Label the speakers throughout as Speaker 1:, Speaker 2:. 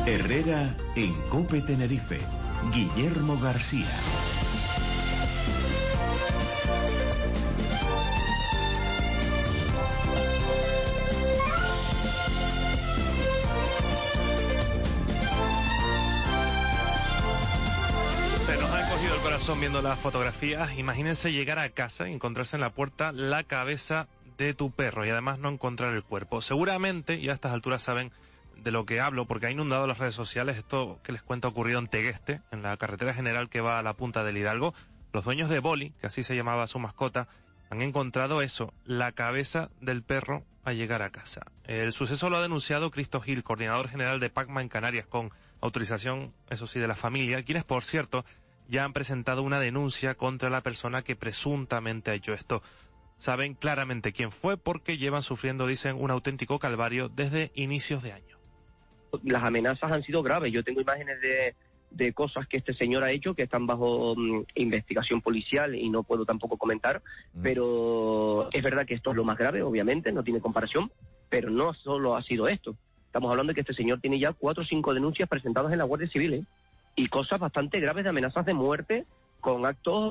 Speaker 1: Herrera en COPE Tenerife. Guillermo García.
Speaker 2: Se nos ha encogido el corazón viendo las fotografías. Imagínense llegar a casa y encontrarse en la puerta la cabeza de tu perro y además no encontrar el cuerpo. Seguramente, y a estas alturas saben de lo que hablo, porque ha inundado las redes sociales. Esto que les cuento ha ocurrido en Tegueste, en la carretera general que va a la punta del Hidalgo. Los dueños de Boli, que así se llamaba su mascota, han encontrado eso, la cabeza del perro al llegar a casa. El suceso lo ha denunciado Cristo Gil, coordinador general de PACMA en Canarias, con autorización, eso sí, de la familia, quienes, por cierto, ya han presentado una denuncia contra la persona que presuntamente ha hecho esto. Saben claramente quién fue porque llevan sufriendo, dicen, un auténtico calvario desde inicios de año.
Speaker 3: Las amenazas han sido graves. Yo tengo imágenes de cosas que este señor ha hecho que están bajo investigación policial y no puedo tampoco comentar, pero es verdad que esto es lo más grave, obviamente, no tiene comparación, pero no solo ha sido esto. Estamos hablando de que este señor tiene ya 4 o 5 denuncias presentadas en la Guardia Civil, y cosas bastante graves de amenazas de muerte con actos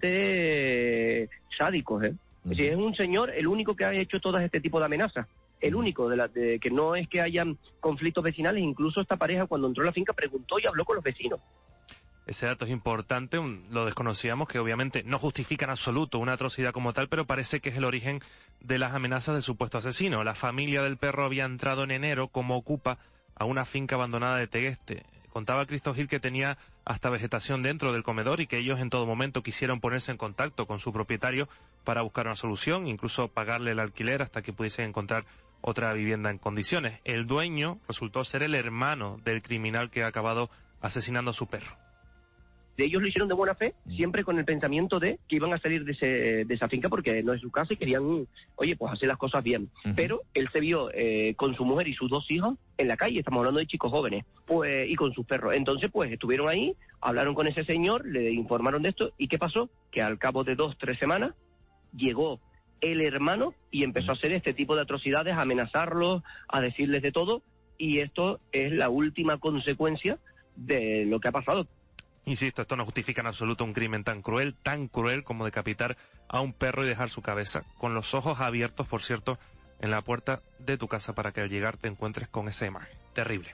Speaker 3: bastante sádicos. Es decir, es un señor el único que ha hecho todo este tipo de amenazas. El único, de que no es que hayan conflictos vecinales. Incluso esta pareja, cuando entró a la finca, preguntó y habló con los vecinos.
Speaker 2: Ese dato es importante, lo desconocíamos, que obviamente no justifica en absoluto una atrocidad como tal, pero parece que es el origen de las amenazas del supuesto asesino. La familia del perro había entrado en enero como ocupa a una finca abandonada de Tegueste. Contaba Cristo Gil que tenía hasta vegetación dentro del comedor y que ellos en todo momento quisieron ponerse en contacto con su propietario para buscar una solución, incluso pagarle el alquiler hasta que pudiesen encontrar otra vivienda en condiciones. El dueño resultó ser el hermano del criminal que ha acabado asesinando a su perro.
Speaker 3: Ellos lo hicieron de buena fe, siempre con el pensamiento de que iban a salir de esa finca porque no es su casa y querían, oye, pues hacer las cosas bien. Pero él se vio con su mujer y sus 2 hijos en la calle, estamos hablando de chicos jóvenes, pues, y con sus perros. Entonces, pues, estuvieron ahí, hablaron con ese señor, le informaron de esto, ¿y qué pasó? Que al cabo de 2-3 semanas llegó el hermano y empezó a hacer este tipo de atrocidades, a amenazarlos, a decirles de todo, y esto es la última consecuencia de lo que ha pasado.
Speaker 2: Insisto, esto no justifica en absoluto un crimen tan cruel como decapitar a un perro y dejar su cabeza, con los ojos abiertos, por cierto, en la puerta de tu casa para que al llegar te encuentres con esa imagen. Terrible.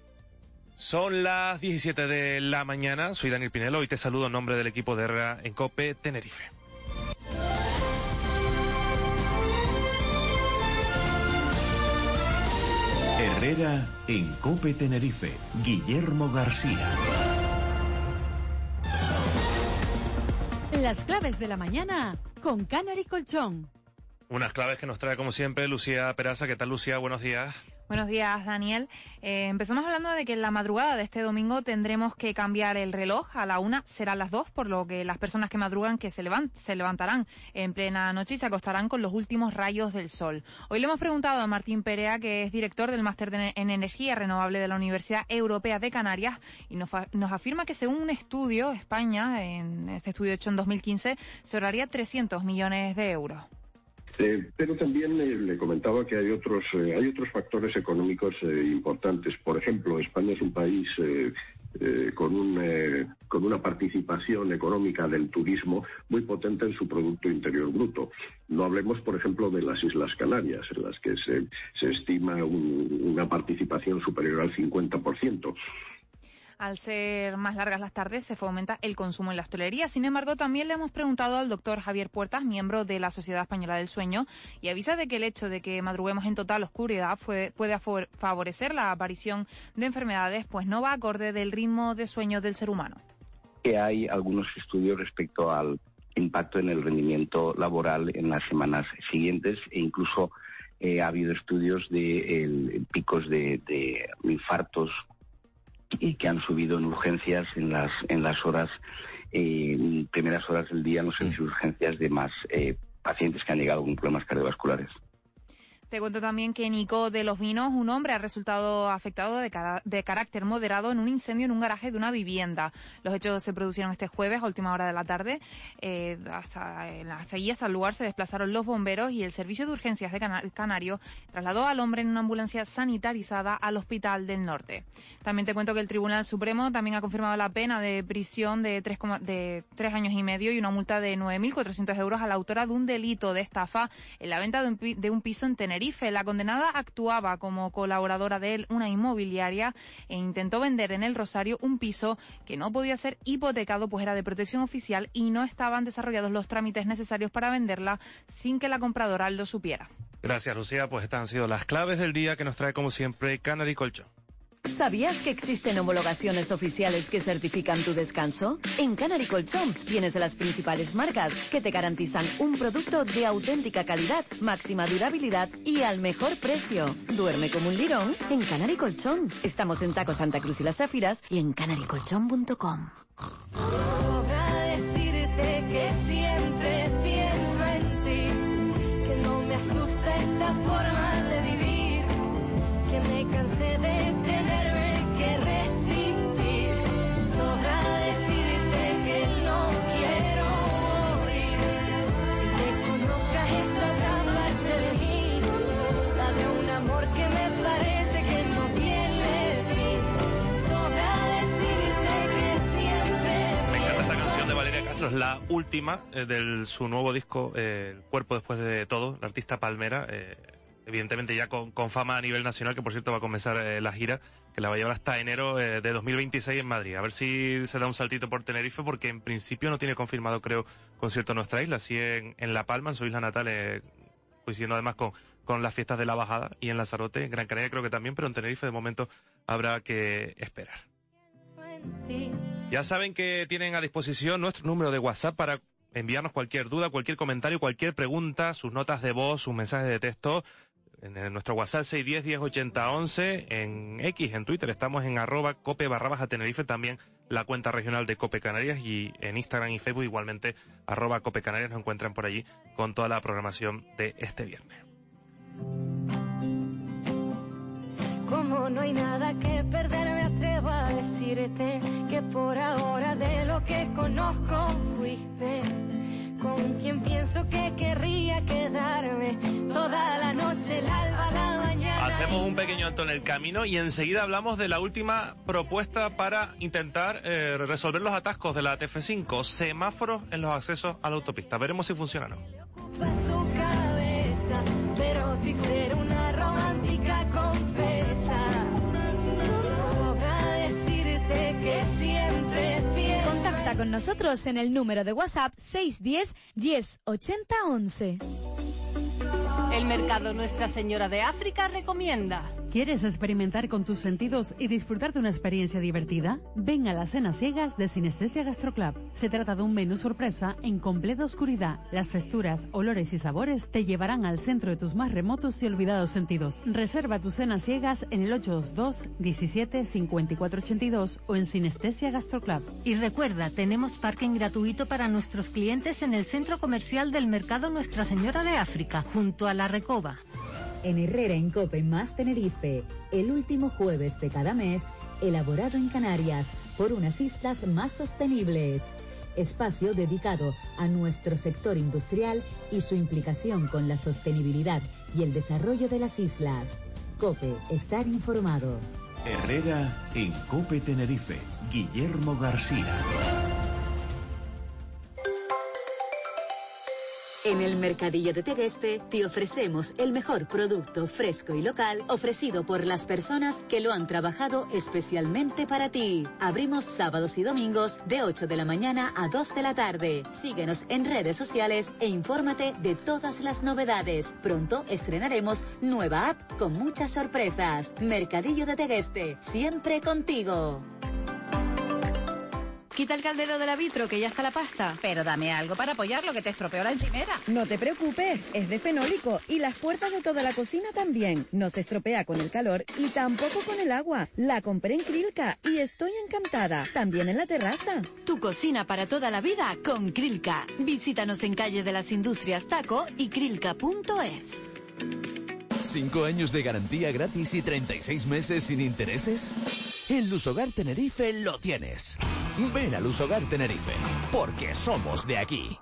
Speaker 2: Son las 17 de la mañana, soy Daniel Pinelo y te saludo en nombre del equipo de Herrera en COPE Tenerife.
Speaker 1: Herrera en COPE Tenerife. Guillermo García.
Speaker 4: Las claves de la mañana con Canary Colchón.
Speaker 2: Unas claves que nos trae como siempre Lucía Peraza. ¿Qué tal, Lucía? Buenos días.
Speaker 5: Buenos días, Daniel. Empezamos hablando de que en la madrugada de este domingo tendremos que cambiar el reloj. A la 1 serán las 2, por lo que las personas que madrugan que se levantarán en plena noche y se acostarán con los últimos rayos del sol. Hoy le hemos preguntado a Martín Perea, que es director del Máster en Energía Renovable de la Universidad Europea de Canarias, y nos afirma que según un estudio, España, en este estudio hecho en 2015, se ahorraría 300 millones de euros.
Speaker 6: Pero también le comentaba que hay otros factores económicos importantes. Por ejemplo, España es un país con una participación económica del turismo muy potente en su Producto Interior Bruto. No hablemos, por ejemplo, de las Islas Canarias, en las que se estima una participación superior al 50%.
Speaker 5: Al ser más largas las tardes, se fomenta el consumo en la hostelería. Sin embargo, también le hemos preguntado al doctor Javier Puertas, miembro de la Sociedad Española del Sueño, y avisa de que el hecho de que madruguemos en total oscuridad puede favorecer la aparición de enfermedades, pues no va acorde del ritmo de sueño del ser humano.
Speaker 7: Que hay algunos estudios respecto al impacto en el rendimiento laboral en las semanas siguientes, e incluso ha habido estudios de picos de infartos y que han subido en urgencias en las horas primeras horas del día en los servicios de urgencias de más pacientes que han llegado con problemas cardiovasculares.
Speaker 5: Te cuento también que Nico de los Vinos, un hombre, ha resultado afectado de carácter moderado en un incendio en un garaje de una vivienda. Los hechos se produjeron este jueves a última hora de la tarde. Hasta el lugar se desplazaron los bomberos y el Servicio de Urgencias de Canario trasladó al hombre en una ambulancia sanitarizada al Hospital del Norte. También te cuento que el Tribunal Supremo también ha confirmado la pena de prisión de 3 años y medio y una multa de 9.400 euros a la autora de un delito de estafa en la venta de un piso en Tenerife. La condenada actuaba como colaboradora de una inmobiliaria e intentó vender en El Rosario un piso que no podía ser hipotecado pues era de protección oficial y no estaban desarrollados los trámites necesarios para venderla sin que la compradora lo supiera.
Speaker 2: Gracias, Lucía. Pues estas han sido las claves del día que nos trae, como siempre, Canary Colchón.
Speaker 8: ¿Sabías que existen homologaciones oficiales que certifican tu descanso? En Canary Colchón tienes las principales marcas que te garantizan un producto de auténtica calidad, máxima durabilidad y al mejor precio. Duerme como un lirón en Canary Colchón. Estamos en Taco Santa Cruz y Las Zafiras y en canarycolchón.com.
Speaker 9: Sobra decirte que siempre pienso en ti, que no me asusta esta forma de vivir, que me cansé de tenerme que resistir. Sobra decirte que no quiero morir. Si te conozcas esta otra parte de mí, la de un amor que me parece que no tiene fin. Sobra decirte que siempre.
Speaker 2: Me encanta esta canción de Valeria Castro, es la última de su nuevo disco, El cuerpo después de todo, la artista palmera. Evidentemente ya con fama a nivel nacional, que por cierto va a comenzar la gira, que la va a llevar hasta enero de 2026 en Madrid. A ver si se da un saltito por Tenerife, porque en principio no tiene confirmado, creo, concierto en nuestra isla. Sí en La Palma, en su isla natal, coincidiendo además con las fiestas de la Bajada, y en Lanzarote, en Gran Canaria creo que también, pero en Tenerife de momento habrá que esperar. Ya saben que tienen a disposición nuestro número de WhatsApp para enviarnos cualquier duda, cualquier comentario, cualquier pregunta, sus notas de voz, sus mensajes de texto. En nuestro WhatsApp 610-1080-11, en X, en Twitter, estamos en @cope_Tenerife, también la cuenta regional de Cope Canarias, y en Instagram y Facebook igualmente @Cope Canarias, nos encuentran por allí con toda la programación de este viernes.
Speaker 9: Como no hay nada que perder, me atrevo a decirte que por ahora de lo que conozco fuiste con quien pienso que querría quedarme toda la noche, el alba, la mañana.
Speaker 2: Hacemos un pequeño alto en el camino y enseguida hablamos de la última propuesta para intentar resolver los atascos de la TF5, semáforos en los accesos a la autopista. Veremos si funciona o no.
Speaker 9: Ocupa su cabeza, pero si ser una romántica confesa. Sobra decirte que siempre pienso.
Speaker 4: Contacta con nosotros en el número de WhatsApp 610-1080-11.
Speaker 10: El Mercado Nuestra Señora de África recomienda.
Speaker 11: ¿Quieres experimentar con tus sentidos y disfrutar de una experiencia divertida? Ven a las cenas ciegas de Sinestesia Gastroclub. Se trata de un menú sorpresa en completa oscuridad. Las texturas, olores y sabores te llevarán al centro de tus más remotos y olvidados sentidos. Reserva tus cenas ciegas en el 822-17-5482 o en Sinestesia Gastroclub.
Speaker 10: Y recuerda, tenemos parking gratuito para nuestros clientes en el centro comercial del Mercado Nuestra Señora de África, junto a la Recoba.
Speaker 12: En Herrera en Cope más Tenerife, el último jueves de cada mes, elaborado en Canarias por unas islas más sostenibles. Espacio dedicado a nuestro sector industrial y su implicación con la sostenibilidad y el desarrollo de las islas. Cope, estar informado.
Speaker 1: Herrera en Cope Tenerife, Guillermo García.
Speaker 12: En el Mercadillo de Tegueste te ofrecemos el mejor producto fresco y local ofrecido por las personas que lo han trabajado especialmente para ti. Abrimos sábados y domingos de 8 de la mañana a 2 de la tarde. Síguenos en redes sociales e infórmate de todas las novedades. Pronto estrenaremos nueva app con muchas sorpresas. Mercadillo de Tegueste, siempre contigo.
Speaker 10: Quita el caldero de la vitro, que ya está la pasta.
Speaker 13: Pero dame algo para apoyarlo, que te estropeó la encimera.
Speaker 14: No te preocupes, es de fenólico y las puertas de toda la cocina también. No se estropea con el calor y tampoco con el agua. La compré en Krilka y estoy encantada. También en la terraza.
Speaker 8: Tu cocina para toda la vida con Krilka. Visítanos en Calle de las Industrias Taco y krilka.es.
Speaker 1: 5 años de garantía gratis y 36 meses sin intereses? En Lusogar Tenerife lo tienes. Ven a Lusogar Tenerife, porque somos de aquí.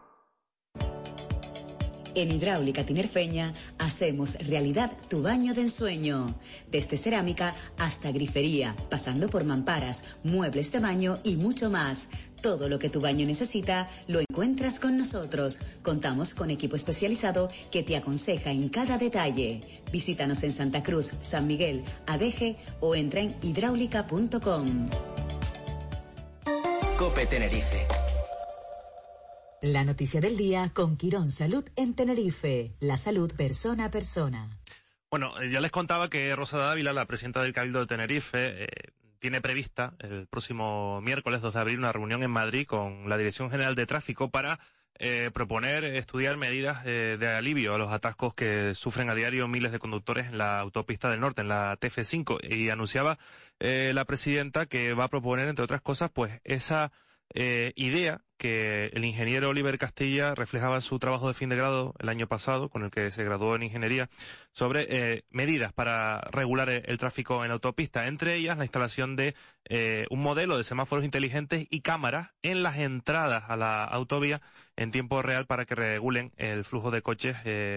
Speaker 12: En Hidráulica Tinerfeña hacemos realidad tu baño de ensueño. Desde cerámica hasta grifería, pasando por mamparas, muebles de baño y mucho más. Todo lo que tu baño necesita lo encuentras con nosotros. Contamos con equipo especializado que te aconseja en cada detalle. Visítanos en Santa Cruz, San Miguel, Adeje o entra en hidráulica.com.
Speaker 15: COPE Tenerife.
Speaker 12: La noticia del día con Quirón Salud en Tenerife. La salud persona a persona.
Speaker 2: Bueno, ya les contaba que Rosa Dávila, la presidenta del Cabildo de Tenerife, tiene prevista el próximo miércoles 2 de abril una reunión en Madrid con la Dirección General de Tráfico para estudiar medidas de alivio a los atascos que sufren a diario miles de conductores en la autopista del norte, en la TF5. Y anunciaba la presidenta que va a proponer, entre otras cosas, pues esa idea que el ingeniero Oliver Castilla reflejaba en su trabajo de fin de grado el año pasado, con el que se graduó en ingeniería, sobre medidas para regular el tráfico en autopista, entre ellas la instalación de un modelo de semáforos inteligentes y cámaras en las entradas a la autovía en tiempo real para que regulen el flujo de coches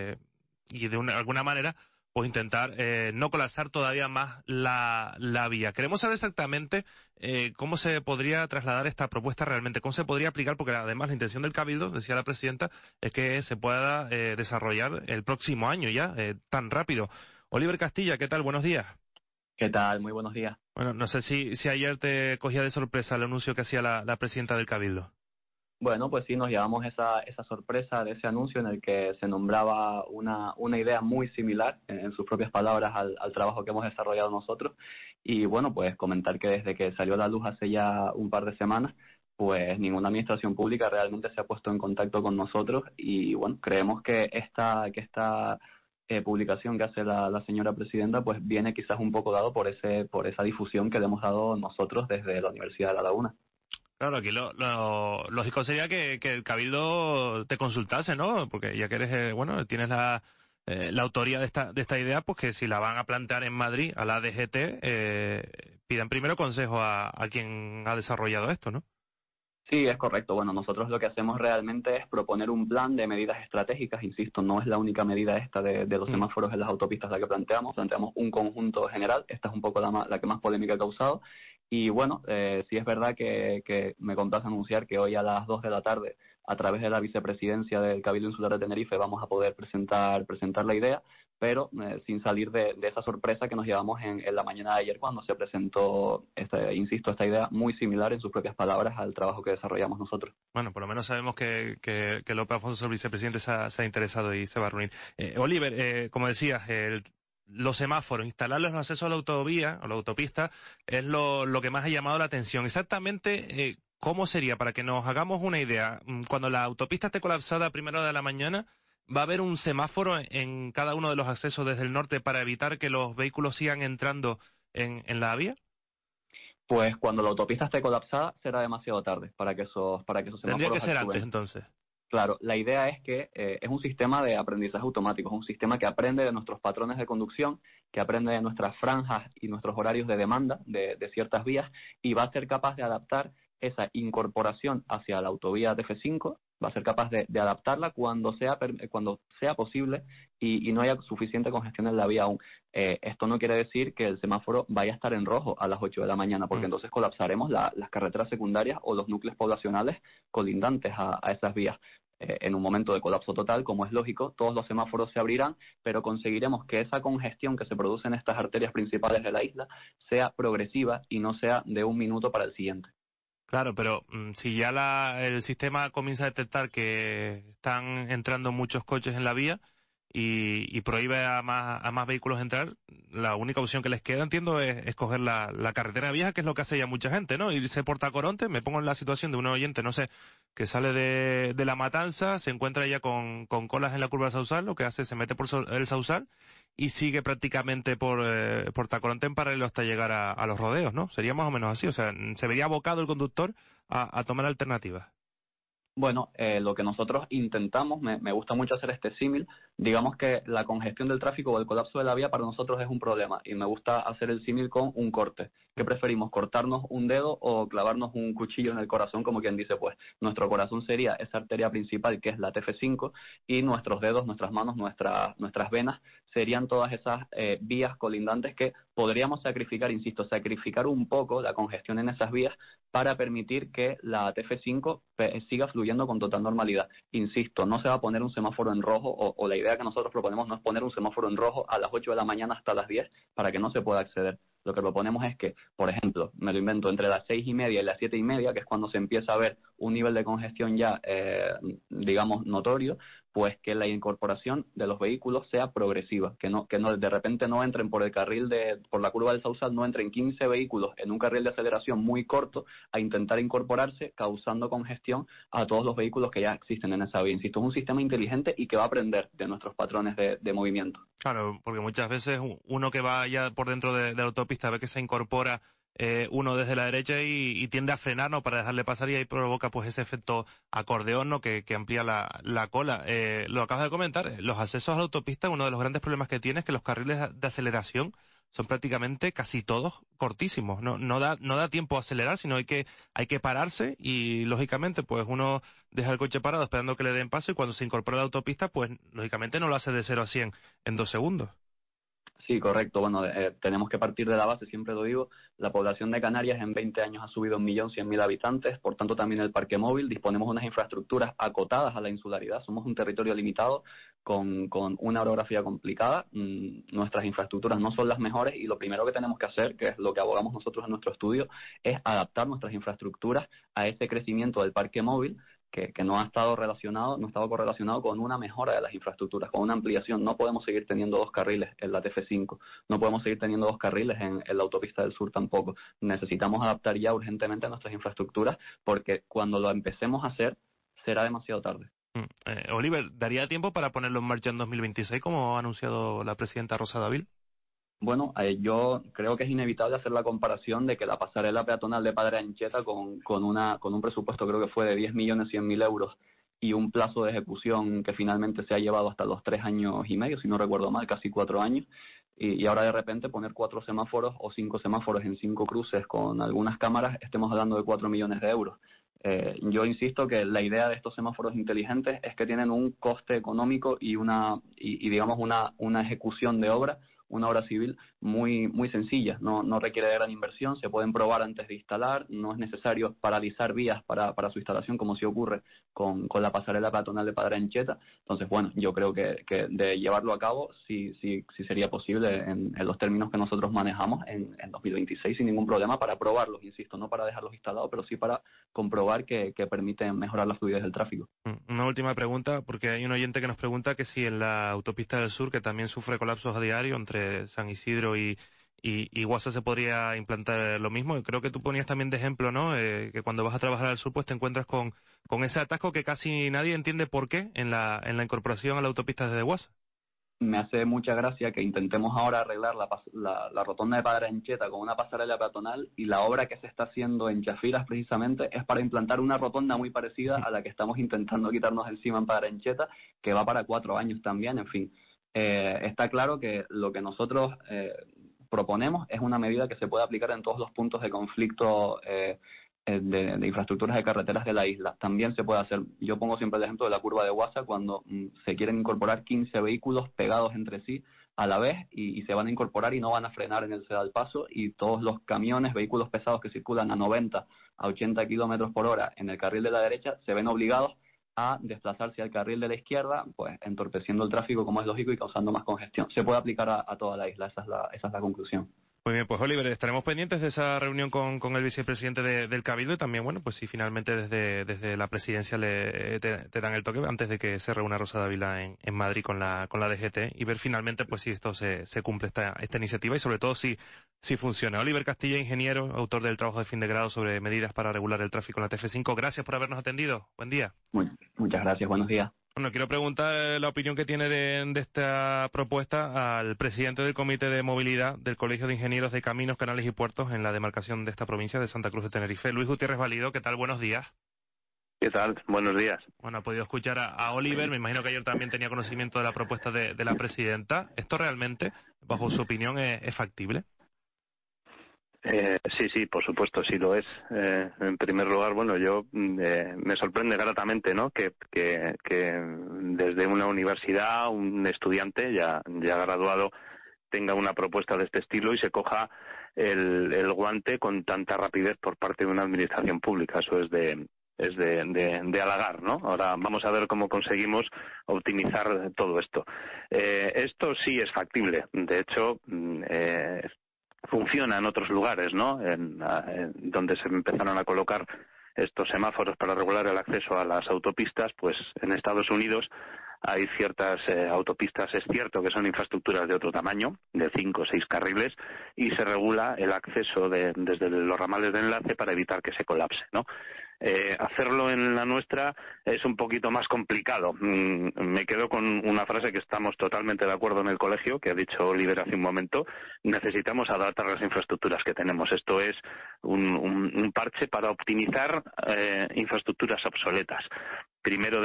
Speaker 2: y de alguna manera pues intentar no colapsar todavía más la vía. Queremos saber exactamente cómo se podría trasladar esta propuesta realmente, cómo se podría aplicar, porque además la intención del Cabildo, decía la presidenta, es que se pueda desarrollar el próximo año ya, tan rápido. Oliver Castilla, ¿qué tal? Buenos días.
Speaker 16: ¿Qué tal? Muy buenos días.
Speaker 2: Bueno, no sé si ayer te cogía de sorpresa el anuncio que hacía la presidenta del Cabildo.
Speaker 16: Bueno, pues sí, nos llevamos esa sorpresa de ese anuncio en el que se nombraba una idea muy similar, en sus propias palabras, al trabajo que hemos desarrollado nosotros. Y bueno, pues comentar que desde que salió a la luz hace ya un par de semanas, pues ninguna administración pública realmente se ha puesto en contacto con nosotros. Y bueno, creemos que esta publicación que hace la señora presidenta, pues viene quizás un poco dado por esa difusión que le hemos dado nosotros desde la Universidad de La Laguna.
Speaker 2: Claro, aquí lo lógico sería que el Cabildo te consultase, ¿no? Porque ya que eres, tienes la autoría de esta idea, pues que si la van a plantear en Madrid a la DGT, pidan primero consejo a quien ha desarrollado esto, ¿no?
Speaker 16: Sí, es correcto. Bueno, nosotros lo que hacemos realmente es proponer un plan de medidas estratégicas. Insisto, no es la única medida esta de los semáforos en las autopistas la que planteamos un conjunto general. Esta es un poco la que más polémica ha causado. Y bueno, sí es verdad que me complace anunciar que hoy a las 2 de la tarde, a través de la vicepresidencia del Cabildo Insular de Tenerife, vamos a poder presentar la idea, pero sin salir de esa sorpresa que nos llevamos en la mañana de ayer cuando se presentó, esta idea muy similar en sus propias palabras al trabajo que desarrollamos nosotros.
Speaker 2: Bueno, por lo menos sabemos que López Afonso, el vicepresidente, se ha interesado y se va a reunir. Oliver, como decías, los semáforos, instalarlos en los accesos a la autovía o la autopista es lo que más ha llamado la atención. Exactamente, ¿cómo sería? Para que nos hagamos una idea, cuando la autopista esté colapsada a primera hora de la mañana, ¿va a haber un semáforo en cada uno de los accesos desde el norte para evitar que los vehículos sigan entrando en la vía?
Speaker 16: Pues cuando la autopista esté colapsada será demasiado tarde para que esos semáforos
Speaker 2: tendría que ser
Speaker 16: actúen.
Speaker 2: Antes, entonces.
Speaker 16: Claro, la idea es que es un sistema de aprendizaje automático, es un sistema que aprende de nuestros patrones de conducción, que aprende de nuestras franjas y nuestros horarios de demanda de ciertas vías y va a ser capaz de adaptar esa incorporación hacia la autovía TF5, va a ser capaz de adaptarla cuando sea posible y no haya suficiente congestión en la vía aún. Esto no quiere decir que el semáforo vaya a estar en rojo a las 8 de la mañana, porque entonces colapsaremos las carreteras secundarias o los núcleos poblacionales colindantes a esas vías. En un momento de colapso total, como es lógico, todos los semáforos se abrirán, pero conseguiremos que esa congestión que se produce en estas arterias principales de la isla sea progresiva y no sea de un minuto para el siguiente.
Speaker 2: Claro, pero si ya el sistema comienza a detectar que están entrando muchos coches en la vía y prohíbe a más vehículos entrar, la única opción que les queda, entiendo, es coger la carretera vieja, que es lo que hace ya mucha gente, ¿no? Irse por Tacoronte. Me pongo en la situación de un oyente, no sé, que sale de La Matanza, se encuentra ya con colas en la curva del Sausal, lo que hace, se mete por el Sausal y sigue prácticamente por Tacoronte en paralelo hasta llegar a los rodeos, ¿no? Sería más o menos así, o sea, se vería abocado el conductor a tomar alternativas.
Speaker 16: Bueno, lo que nosotros intentamos, me gusta mucho hacer este símil, Digamos que la congestión del tráfico o el colapso de la vía para nosotros es un problema, y me gusta hacer el símil con un corte. ¿Qué preferimos, cortarnos un dedo o clavarnos un cuchillo en el corazón? Como quien dice, pues nuestro corazón sería esa arteria principal que es la TF5, y nuestros dedos, nuestras manos, nuestras venas serían todas esas vías colindantes que podríamos sacrificar, insisto, sacrificar un poco la congestión en esas vías para permitir que la TF5 siga fluyendo con total normalidad. Insisto, no se va a poner un semáforo en rojo, o la idea que nosotros proponemos no es poner un semáforo en rojo a las 8 de la mañana hasta las 10 para que no se pueda acceder. Lo que proponemos es que, por ejemplo, me lo invento, entre las 6:30 y las 7:30, que es cuando se empieza a ver un nivel de congestión ya, digamos, notorio, pues que la incorporación de los vehículos sea progresiva, que no de repente no entren por el carril por la curva del Sausal, no entren 15 vehículos en un carril de aceleración muy corto a intentar incorporarse, causando congestión a todos los vehículos que ya existen en esa vía. Insisto, es un sistema inteligente y que va a aprender de nuestros patrones de movimiento.
Speaker 2: Claro, porque muchas veces uno que va ya por dentro de la autopista ve que se incorpora uno desde la derecha y tiende a frenar, ¿no?, para dejarle pasar, y ahí provoca pues ese efecto acordeón, ¿no?, que amplía la cola. Lo acabas de comentar, los accesos a la autopista, uno de los grandes problemas que tiene es que los carriles de aceleración son prácticamente casi todos cortísimos. No da tiempo a acelerar, sino hay que pararse, y lógicamente pues uno deja el coche parado esperando que le den paso, y cuando se incorpora a la autopista pues lógicamente no lo hace de 0 a 100 en 2 segundos.
Speaker 16: Sí, correcto. Bueno, tenemos que partir de la base, siempre lo digo, la población de Canarias en 20 años ha subido 1.100.000 habitantes, por tanto también el parque móvil, disponemos de unas infraestructuras acotadas a la insularidad, somos un territorio limitado con una orografía complicada, nuestras infraestructuras no son las mejores, y lo primero que tenemos que hacer, que es lo que abogamos nosotros en nuestro estudio, es adaptar nuestras infraestructuras a ese crecimiento del parque móvil, que no ha estado correlacionado con una mejora de las infraestructuras, con una ampliación. No podemos seguir teniendo 2 carriles en la TF5, no podemos seguir teniendo 2 carriles en la autopista del sur tampoco. Necesitamos adaptar ya urgentemente nuestras infraestructuras, porque cuando lo empecemos a hacer será demasiado tarde.
Speaker 2: Oliver, ¿daría tiempo para ponerlo en marcha en 2026, como ha anunciado la presidenta Rosa Dávila?
Speaker 16: Bueno, yo creo que es inevitable hacer la comparación de que la pasarela peatonal de Padre Anchieta con un presupuesto, creo que fue de 10.100.000 euros, y un plazo de ejecución que finalmente se ha llevado hasta los 3 años y medio, si no recuerdo mal, casi 4 años, y ahora de repente poner 4 semáforos o 5 semáforos en 5 cruces con algunas cámaras, estemos hablando de 4 millones de euros. Yo insisto que la idea de estos semáforos inteligentes es que tienen un coste económico y digamos una ejecución de obra, una obra civil muy sencilla, no requiere de gran inversión, se pueden probar antes de instalar, no es necesario paralizar vías para su instalación, como sí ocurre con la pasarela peatonal de Padre Anchieta. Entonces, bueno, yo creo que de llevarlo a cabo sí sería posible en los términos que nosotros manejamos en 2026 sin ningún problema, para probarlos, insisto, no para dejarlos instalados, pero sí para comprobar que permiten mejorar la fluidez del tráfico.
Speaker 2: Una última pregunta, porque hay un oyente que nos pregunta que si en la autopista del sur, que también sufre colapsos a diario entre San Isidro y Guasa, se podría implantar lo mismo. Y creo que tú ponías también de ejemplo, ¿no?, que cuando vas a trabajar al sur pues te encuentras con ese atasco que casi nadie entiende por qué en la incorporación a la autopista desde Guasa.
Speaker 16: Me hace mucha gracia que intentemos ahora arreglar la rotonda de Padre Anchieta con una pasarela peatonal, y la obra que se está haciendo en Chafiras precisamente es para implantar una rotonda muy parecida a la que estamos intentando quitarnos encima en Padre Anchieta, que va para 4 años también. En fin, está claro que lo que nosotros proponemos es una medida que se puede aplicar en todos los puntos de conflicto de infraestructuras de carreteras de la isla. También se puede hacer, yo pongo siempre el ejemplo de la curva de Guasa, cuando se quieren incorporar 15 vehículos pegados entre sí a la vez, y se van a incorporar y no van a frenar en el ceda al paso, y todos los camiones, vehículos pesados que circulan a 90, a 80 kilómetros por hora en el carril de la derecha, se ven obligados a desplazarse al carril de la izquierda, pues entorpeciendo el tráfico, como es lógico, y causando más congestión. Se puede aplicar a toda la isla, esa es la conclusión.
Speaker 2: Muy bien, pues Oliver, estaremos pendientes de esa reunión con el vicepresidente del Cabildo, y también, bueno, pues si finalmente desde la presidencia te dan el toque antes de que se reúna Rosa Dávila en Madrid con la DGT, y ver finalmente pues si esto se cumple esta iniciativa, y sobre todo si funciona. Oliver Castilla, ingeniero, autor del trabajo de fin de grado sobre medidas para regular el tráfico en la TF5. Gracias por habernos atendido. Buen día.
Speaker 16: Muchas gracias, buenos días.
Speaker 2: Bueno, quiero preguntar la opinión que tiene de esta propuesta al presidente del Comité de Movilidad del Colegio de Ingenieros de Caminos, Canales y Puertos en la demarcación de esta provincia de Santa Cruz de Tenerife, Luis Gutiérrez Valido. ¿Qué tal? Buenos días.
Speaker 15: ¿Qué tal? Buenos días.
Speaker 2: Bueno, ha podido escuchar a Oliver. Me imagino que ayer también tenía conocimiento de la propuesta de la presidenta. ¿Esto realmente, bajo su opinión, es factible?
Speaker 15: Sí, por supuesto, sí lo es. En primer lugar, bueno, yo me sorprende gratamente, ¿no? Que desde una universidad un estudiante ya graduado tenga una propuesta de este estilo y se coja el guante con tanta rapidez por parte de una administración pública. Eso es de halagar, ¿no? Ahora vamos a ver cómo conseguimos optimizar todo esto. Esto sí es factible. De hecho, funciona en otros lugares, ¿no? En donde se empezaron a colocar estos semáforos para regular el acceso a las autopistas, pues en Estados Unidos hay ciertas autopistas, es cierto que son infraestructuras de otro tamaño, de 5 o 6 carriles, y se regula el acceso desde los ramales de enlace para evitar que se colapse, ¿no? Hacerlo en la nuestra es un poquito más complicado. Me quedo con una frase que estamos totalmente de acuerdo en el colegio, que ha dicho Oliver hace un momento: necesitamos adaptar las infraestructuras que tenemos. Esto es un parche para optimizar infraestructuras obsoletas. Primero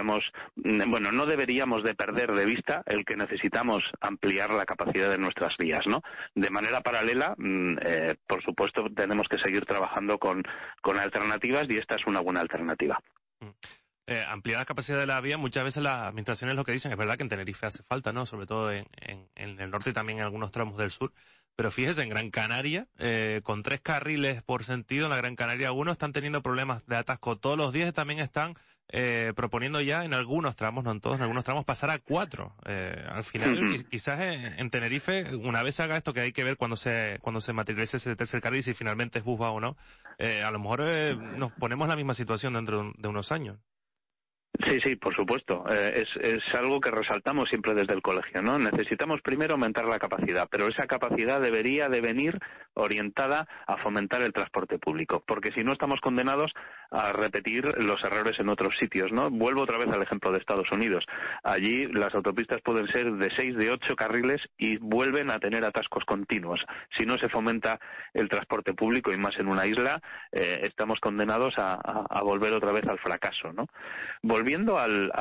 Speaker 15: no deberíamos de perder de vista el que necesitamos ampliar la capacidad de nuestras vías, ¿no? De manera paralela, por supuesto, tenemos que seguir trabajando con alternativas, y esta es una buena alternativa.
Speaker 2: Ampliar la capacidad de la vía, muchas veces las administraciones lo que dicen, es verdad que en Tenerife hace falta, ¿no? Sobre todo en el norte y también en algunos tramos del sur. Pero fíjese, en Gran Canaria, con 3 carriles por sentido, en la Gran Canaria algunos están teniendo problemas de atasco todos los días, y también están proponiendo ya en algunos tramos, no en todos, en algunos tramos pasar a 4. Al final, quizás en Tenerife, una vez se haga esto, que hay que ver cuando se materialice ese tercer carril, si finalmente es busba o no, a lo mejor nos ponemos en la misma situación dentro de unos años.
Speaker 15: Sí, por supuesto. Es algo que resaltamos siempre desde el colegio, ¿no? Necesitamos primero aumentar la capacidad, pero esa capacidad debería de venir orientada a fomentar el transporte público, porque si no estamos condenados a repetir los errores en otros sitios, ¿no? Vuelvo otra vez al ejemplo de Estados Unidos. Allí las autopistas pueden ser de 6, de 8 carriles y vuelven a tener atascos continuos. Si no se fomenta el transporte público, y más en una isla, estamos condenados a volver otra vez al fracaso, ¿no? Volviendo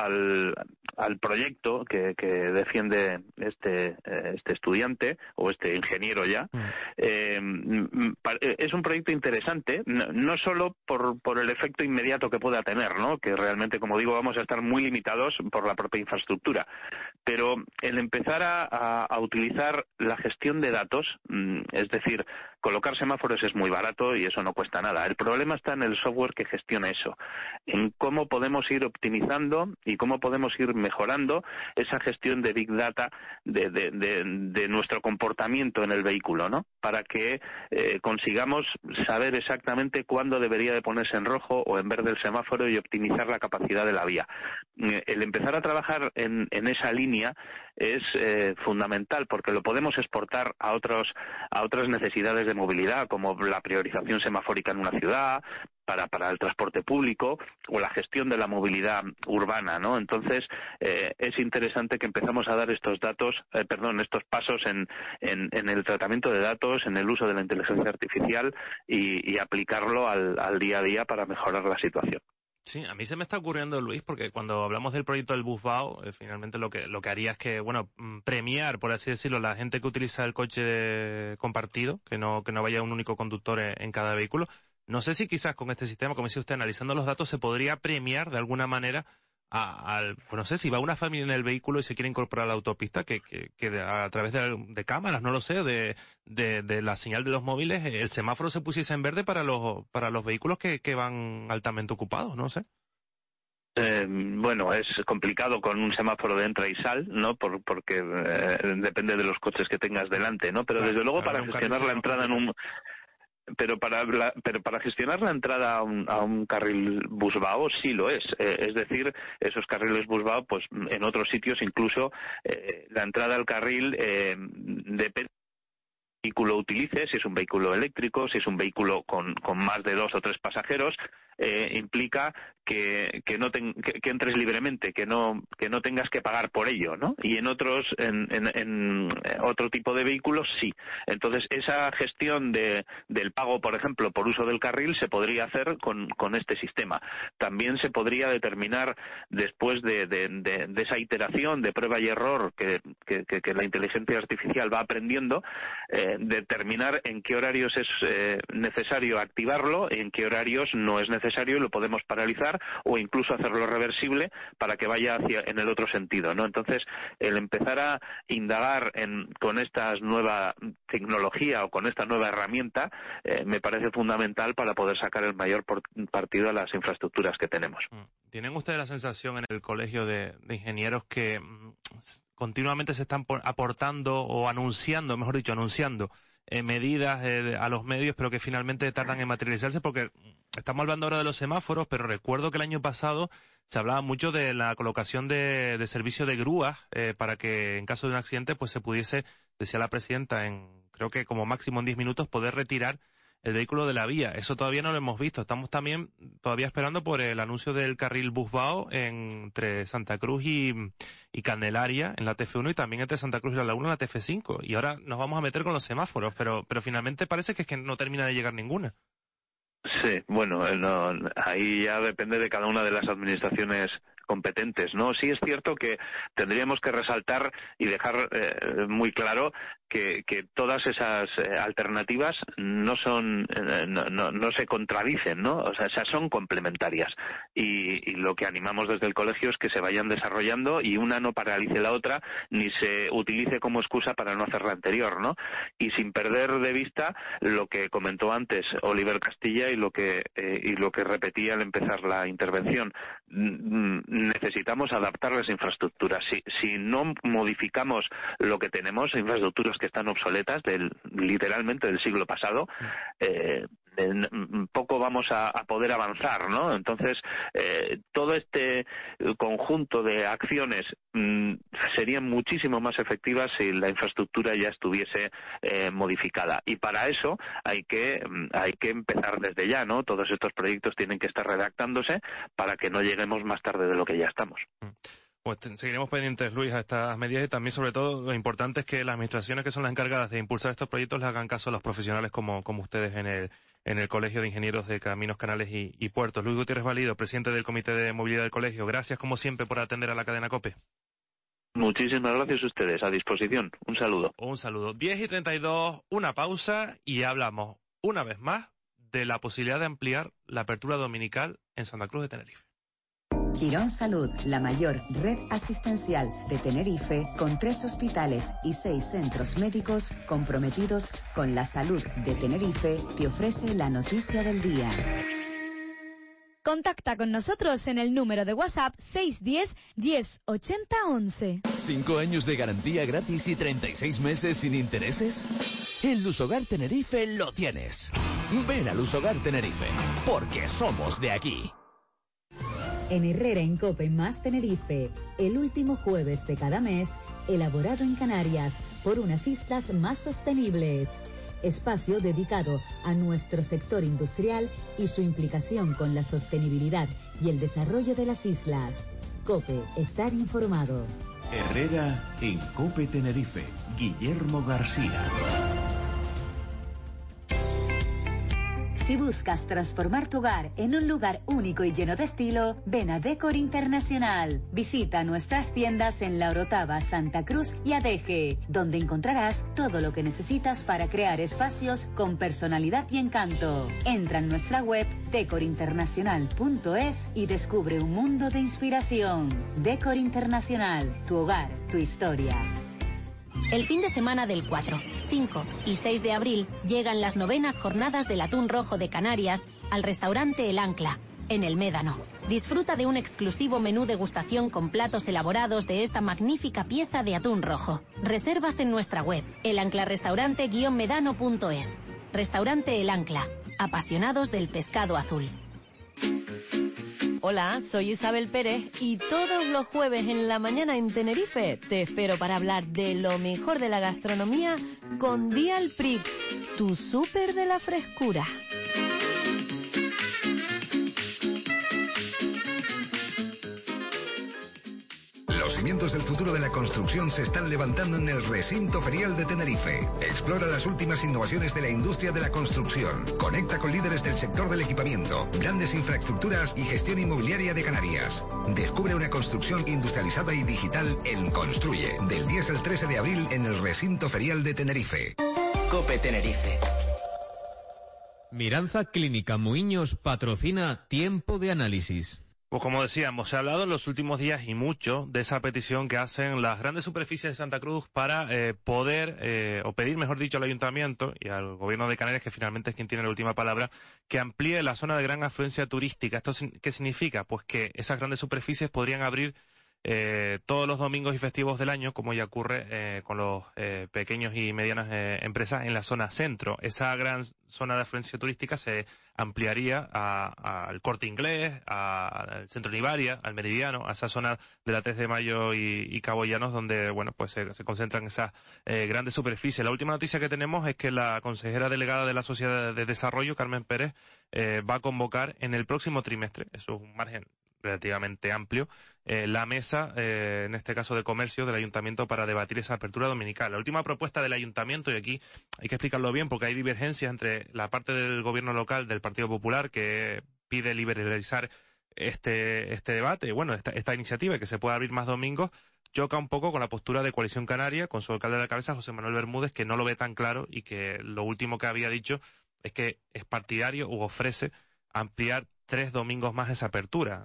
Speaker 15: al proyecto que defiende este estudiante, o este ingeniero ya, es un proyecto interesante, no solo por el efecto inmediato que pueda tener, ¿no? Que realmente, como digo, vamos a estar muy limitados por la propia infraestructura, pero el empezar a utilizar la gestión de datos, es decir, colocar semáforos es muy barato y eso no cuesta nada. El problema está en el software que gestiona eso, en cómo podemos ir optimizando y cómo podemos ir mejorando esa gestión de Big Data de nuestro comportamiento en el vehículo, ¿no? Para que consigamos saber exactamente cuándo debería de ponerse en rojo o en verde el semáforo y optimizar la capacidad de la vía. El empezar a trabajar en esa línea es fundamental, porque lo podemos exportar a otras necesidades de movilidad, como la priorización semafórica en una ciudad, para el transporte público, o la gestión de la movilidad urbana, ¿no? Entonces, es interesante que empezamos a dar estos pasos en el tratamiento de datos, en el uso de la inteligencia artificial y aplicarlo al día a día para mejorar la situación.
Speaker 2: Sí, a mí se me está ocurriendo, Luis, porque cuando hablamos del proyecto del busbao, finalmente lo que haría es que, premiar, por así decirlo, la gente que utiliza el coche compartido, que no vaya un único conductor en cada vehículo. No sé si quizás con este sistema, como dice usted, analizando los datos, se podría premiar de alguna manera no sé, si va una familia en el vehículo y se quiere incorporar a la autopista, que a través de cámaras, no lo sé, de la señal de los móviles, el semáforo se pusiese en verde para los vehículos que van altamente ocupados, no sé.
Speaker 15: Es complicado con un semáforo de entra y sal, ¿no? Porque depende de los coches que tengas delante, ¿no? Pero desde luego para gestionar la entrada para gestionar la entrada a un carril busbao sí lo es. Es decir, esos carriles busbao, pues en otros sitios incluso la entrada al carril depende vehículo utilice, si es un vehículo eléctrico, si es un vehículo con más de 2 o 3 pasajeros, implica que entres libremente, que no tengas que pagar por ello, ¿no? Y en otros, en otro tipo de vehículos sí. Entonces esa gestión del pago, por ejemplo, por uso del carril se podría hacer con este sistema. También se podría determinar después de esa iteración de prueba y error que la inteligencia artificial va aprendiendo, determinar en qué horarios es necesario activarlo, en qué horarios no es necesario y lo podemos paralizar o incluso hacerlo reversible para que vaya en el otro sentido, ¿no? Entonces, el empezar a indagar con esta nueva tecnología o con esta nueva herramienta me parece fundamental para poder sacar el mayor partido a las infraestructuras que tenemos.
Speaker 2: ¿Tienen ustedes la sensación en el Colegio de Ingenieros que continuamente se están aportando o anunciando, mejor dicho, medidas a los medios, pero que finalmente tardan en materializarse? Porque estamos hablando ahora de los semáforos, pero recuerdo que el año pasado se hablaba mucho de la colocación de servicio de grúas para que en caso de un accidente pues se pudiese, decía la presidenta, creo que como máximo en 10 minutos poder retirar el vehículo de la vía. Eso todavía no lo hemos visto. Estamos también todavía esperando por el anuncio del carril Busbao entre Santa Cruz y Candelaria en la TF1 y también entre Santa Cruz y La Laguna en la TF5. Y ahora nos vamos a meter con los semáforos, pero finalmente parece que es que no termina de llegar ninguna.
Speaker 15: Sí, bueno, ahí ya depende de cada una de las administraciones competentes, ¿no? Sí es cierto que tendríamos que resaltar y dejar muy claro que todas esas alternativas no se contradicen, ¿no? O sea, son complementarias y lo que animamos desde el colegio es que se vayan desarrollando y una no paralice la otra ni se utilice como excusa para no hacer la anterior, ¿no? Y sin perder de vista lo que comentó antes Oliver Castilla y lo que repetía al empezar la intervención. Necesitamos adaptar las infraestructuras. Si no modificamos lo que tenemos, infraestructuras que están obsoletas literalmente del siglo pasado, poco vamos a poder avanzar, ¿no? Entonces, todo este conjunto de acciones serían muchísimo más efectivas si la infraestructura ya estuviese modificada. Y para eso hay que empezar desde ya, ¿no? Todos estos proyectos tienen que estar redactándose para que no lleguemos más tarde de lo que ya estamos.
Speaker 2: Pues seguiremos pendientes, Luis, a estas medidas y también, sobre todo, lo importante es que las administraciones que son las encargadas de impulsar estos proyectos le hagan caso a los profesionales como ustedes en el Colegio de Ingenieros de Caminos, Canales y Puertos. Luis Gutiérrez Valido, presidente del Comité de Movilidad del Colegio, gracias como siempre por atender a la cadena COPE.
Speaker 15: Muchísimas gracias a ustedes, a disposición. Un saludo.
Speaker 2: Un saludo. 10:32, una pausa y hablamos una vez más de la posibilidad de ampliar la apertura dominical en Santa Cruz de Tenerife.
Speaker 12: Quirón Salud, la mayor red asistencial de Tenerife, con 3 hospitales y 6 centros médicos comprometidos con la salud de Tenerife, te ofrece la noticia del día.
Speaker 4: Contacta con nosotros en el número de WhatsApp 610 1080 11.
Speaker 1: 5 años de garantía gratis y 36 meses sin intereses. En Lusogar Tenerife lo tienes. Ven a Lusogar Tenerife, porque somos de aquí.
Speaker 12: En Herrera en Cope más Tenerife, el último jueves de cada mes, elaborado en Canarias por unas islas más sostenibles. Espacio dedicado a nuestro sector industrial y su implicación con la sostenibilidad y el desarrollo de las islas. Cope, estar informado.
Speaker 17: Herrera en Cope Tenerife, Guillermo García.
Speaker 12: Si buscas transformar tu hogar en un lugar único y lleno de estilo, ven a Decor Internacional. Visita nuestras tiendas en La Orotava, Santa Cruz y Adeje, donde encontrarás todo lo que necesitas para crear espacios con personalidad y encanto. Entra en nuestra web decorinternacional.es y descubre un mundo de inspiración. Decor Internacional, tu hogar, tu historia.
Speaker 18: El fin de semana del 4, 5 y 6 de abril llegan las 9ª jornadas del atún rojo de Canarias al restaurante El Ancla, en El Médano. Disfruta de un exclusivo menú degustación con platos elaborados de esta magnífica pieza de atún rojo. Reservas en nuestra web, elanclarestaurante-medano.es. Restaurante El Ancla, apasionados del pescado azul.
Speaker 8: Hola, soy Isabel Pérez y todos los jueves en la mañana en Tenerife te espero para hablar de lo mejor de la gastronomía con Dial Prix, tu súper de la frescura.
Speaker 19: Los cimientos del futuro de la construcción se están levantando en el Recinto Ferial de Tenerife. Explora las últimas innovaciones de la industria de la construcción. Conecta con líderes del sector del equipamiento, grandes infraestructuras y gestión inmobiliaria de Canarias. Descubre una construcción industrializada y digital en Construye, del 10 al 13 de abril en el Recinto Ferial de Tenerife.
Speaker 20: Cope Tenerife.
Speaker 21: Miranza Clínica Muiños patrocina Tiempo de Análisis.
Speaker 2: Pues como decíamos, se ha hablado en los últimos días y mucho de esa petición que hacen las grandes superficies de Santa Cruz para poder, o pedir, mejor dicho, al Ayuntamiento y al Gobierno de Canarias, que finalmente es quien tiene la última palabra, que amplíe la zona de gran afluencia turística. ¿Esto qué significa? Pues que esas grandes superficies podrían abrir todos los domingos y festivos del año, como ya ocurre con los pequeños y medianas empresas en la zona centro. Esa gran zona de afluencia turística se ampliaría al Corte Inglés, al Centro Nivaria, al Meridiano, a esa zona de la 3 de Mayo y Cabo Llanos, donde bueno pues se concentran esas grandes superficies. La última noticia que tenemos es que la consejera delegada de la Sociedad de Desarrollo, Carmen Pérez, va a convocar en el próximo trimestre, eso es un margen relativamente amplio, la mesa, en este caso de comercio, del Ayuntamiento para debatir esa apertura dominical. La última propuesta del Ayuntamiento, y aquí hay que explicarlo bien porque hay divergencias entre la parte del gobierno local del Partido Popular, que pide liberalizar este debate, bueno, esta iniciativa, que se pueda abrir más domingos, choca un poco con la postura de Coalición Canaria, con su alcalde a la cabeza, José Manuel Bermúdez, que no lo ve tan claro y que lo último que había dicho es que es partidario u ofrece ampliar 3 domingos más esa apertura.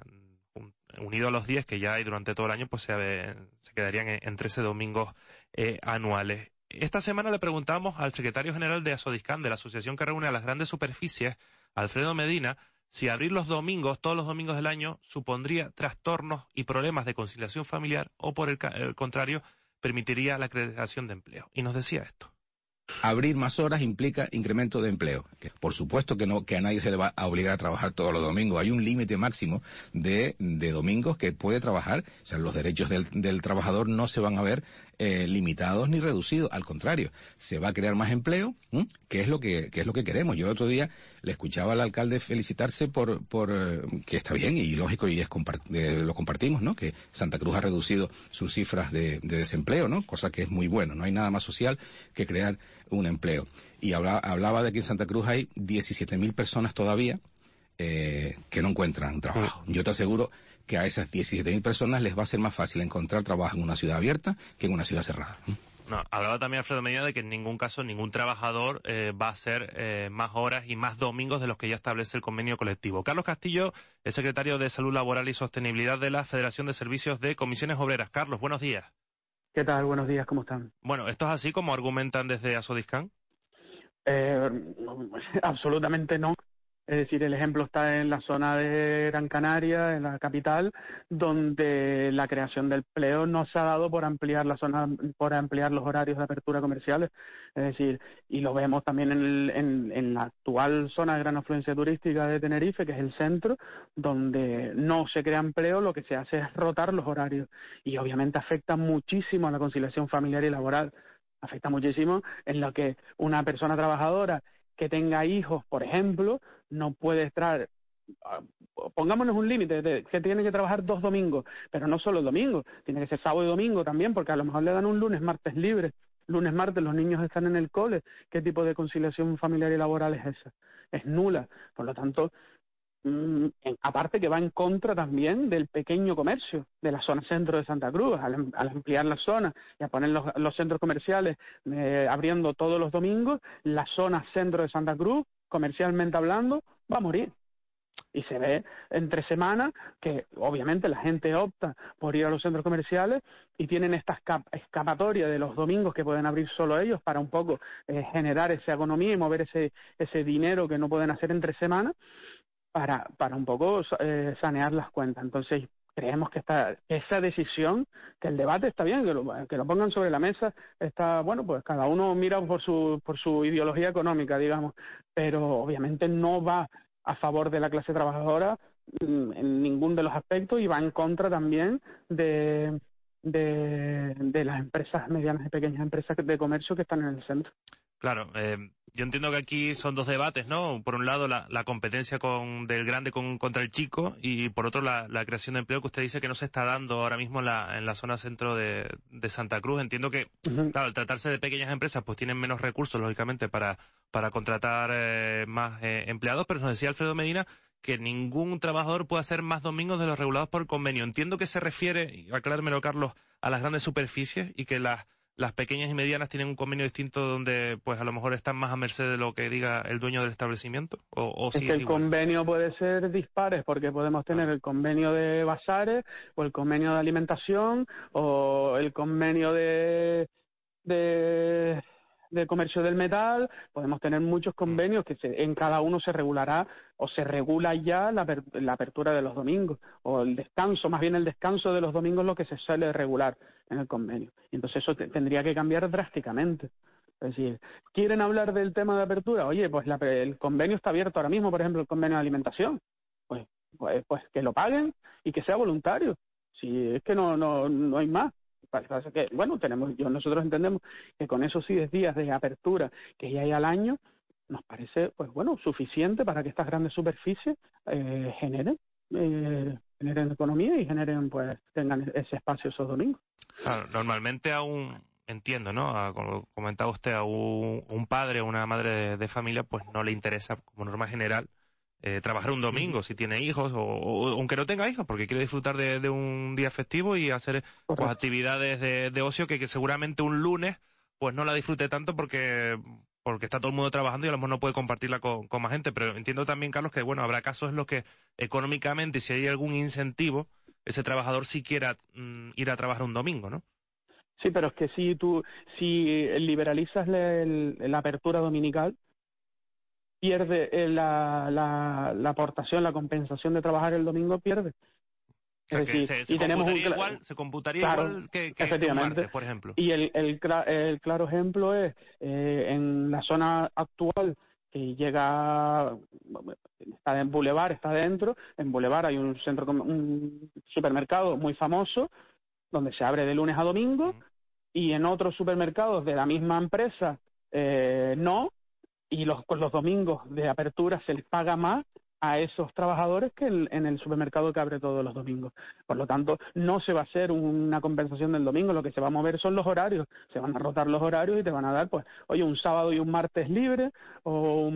Speaker 2: Unido a los 10 que ya hay durante todo el año, pues se quedarían en 13 domingos anuales. Esta semana le preguntamos al secretario general de Asodiscan, de la asociación que reúne a las grandes superficies, Alfredo Medina, si abrir los domingos, todos los domingos del año, supondría trastornos y problemas de conciliación familiar o, por el contrario, permitiría la creación de empleo. Y nos decía esto.
Speaker 22: Abrir más horas implica incremento de empleo. Por supuesto que no, que a nadie se le va a obligar a trabajar todos los domingos. Hay un límite máximo de domingos que puede trabajar. O sea, los derechos del trabajador no se van a ver limitados ni reducidos. Al contrario, se va a crear más empleo, que es lo que queremos. Yo el otro día le escuchaba al alcalde felicitarse por que está bien y lógico, y lo compartimos, ¿no? Que Santa Cruz ha reducido sus cifras de desempleo, ¿no? Cosa que es muy bueno. No hay nada más social que crear un empleo. Y hablaba de que en Santa Cruz hay 17.000 personas todavía que no encuentran trabajo. Yo te aseguro que a esas 17.000 personas les va a ser más fácil encontrar trabajo en una ciudad abierta que en una ciudad cerrada.
Speaker 2: No, hablaba también Alfredo Medina de que en ningún caso ningún trabajador va a hacer más horas y más domingos de los que ya establece el convenio colectivo. Carlos Castillo es secretario de Salud Laboral y Sostenibilidad de la Federación de Servicios de Comisiones Obreras. Carlos, buenos días.
Speaker 23: ¿Qué tal? Buenos días, ¿cómo están?
Speaker 2: Bueno, ¿esto es así como argumentan desde Asodiscan?
Speaker 23: Absolutamente no. Es decir, el ejemplo está en la zona de Gran Canaria, en la capital, donde la creación de empleo no se ha dado por ampliar la zona, por ampliar los horarios de apertura comerciales. Es decir, y lo vemos también en la actual zona de gran afluencia turística de Tenerife, que es el centro, donde no se crea empleo, lo que se hace es rotar los horarios. Y obviamente afecta muchísimo a la conciliación familiar y laboral. Afecta muchísimo en lo que una persona trabajadora que tenga hijos, por ejemplo, no puede estar, pongámonos un límite de que tiene que trabajar 2 domingos, pero no solo el domingo, tiene que ser sábado y domingo también, porque a lo mejor le dan un lunes, martes libre. Lunes, martes los niños están en el cole. ¿Qué tipo de conciliación familiar y laboral es esa? Es nula. Por lo tanto, aparte que va en contra también del pequeño comercio de la zona centro de Santa Cruz, al ampliar la zona y a poner los centros comerciales abriendo todos los domingos, la zona centro de Santa Cruz, comercialmente hablando, va a morir. Y se ve entre semanas que obviamente la gente opta por ir a los centros comerciales y tienen esta escapatoria de los domingos que pueden abrir solo ellos para un poco generar esa economía y mover ese dinero que no pueden hacer entre semanas para un poco sanear las cuentas. Entonces creemos que esa decisión, que el debate está bien, que lo pongan sobre la mesa, está bueno, pues cada uno mira por su ideología económica, digamos, pero obviamente no va a favor de la clase trabajadora en ningún de los aspectos y va en contra también de las empresas medianas y pequeñas empresas de comercio que están en el centro.
Speaker 2: Claro, yo entiendo que aquí son dos debates, ¿no? Por un lado, la competencia del grande contra el chico y por otro, la creación de empleo que usted dice que no se está dando ahora mismo en la zona centro de Santa Cruz. Entiendo que, claro, al tratarse de pequeñas empresas, pues tienen menos recursos, lógicamente, para contratar más empleados, pero nos decía Alfredo Medina que ningún trabajador puede hacer más domingos de los regulados por el convenio. Entiendo que se refiere, y aclármelo, Carlos, a las grandes superficies y que las pequeñas y medianas tienen un convenio distinto donde pues a lo mejor están más a merced de lo que diga el dueño del establecimiento.
Speaker 23: Es que el convenio puede ser dispares porque podemos tener el convenio de bazares o el convenio de alimentación o el convenio de comercio del metal. Podemos tener muchos convenios que en cada uno se regulará o se regula ya la apertura de los domingos o el descanso, más bien el descanso de los domingos, lo que se suele regular en el convenio. Y entonces eso tendría que cambiar drásticamente. Es decir, ¿quieren hablar del tema de apertura? Oye, pues el convenio está abierto ahora mismo, por ejemplo, el convenio de alimentación. Pues que lo paguen y que sea voluntario. Si es que no hay más. Pasa que, bueno, nosotros entendemos que con esos 10 días de apertura que ya hay al año, nos parece, pues bueno, suficiente para que estas grandes superficies generen economía y tengan ese espacio esos domingos.
Speaker 2: Claro, normalmente entiendo, ¿no? Como comentaba usted, a un padre o una madre de familia, pues no le interesa, como norma general, trabajar un domingo si tiene hijos o aunque no tenga hijos, porque quiere disfrutar de un día festivo y hacer pues actividades de ocio que seguramente un lunes pues no la disfrute tanto porque está todo el mundo trabajando y a lo mejor no puede compartirla con más gente. Pero entiendo también, Carlos, que bueno, habrá casos en los que económicamente, si hay algún incentivo, ese trabajador sí quiera ir a trabajar un domingo, ¿no?
Speaker 23: Sí, pero es que si liberalizas la apertura dominical, pierde la aportación, la compensación de trabajar el domingo, pierde.
Speaker 2: O sea, que se computaría igual que un martes, por ejemplo.
Speaker 23: Y el claro ejemplo es en la zona actual que está en Boulevard, está dentro. En Boulevard hay un supermercado muy famoso donde se abre de lunes a domingo y en otros supermercados de la misma empresa no. Y con los domingos de apertura se les paga más a esos trabajadores que en el supermercado que abre todos los domingos. Por lo tanto, no se va a hacer una compensación del domingo, lo que se va a mover son los horarios. Se van a rotar los horarios y te van a dar, pues, oye, un sábado y un martes libre, o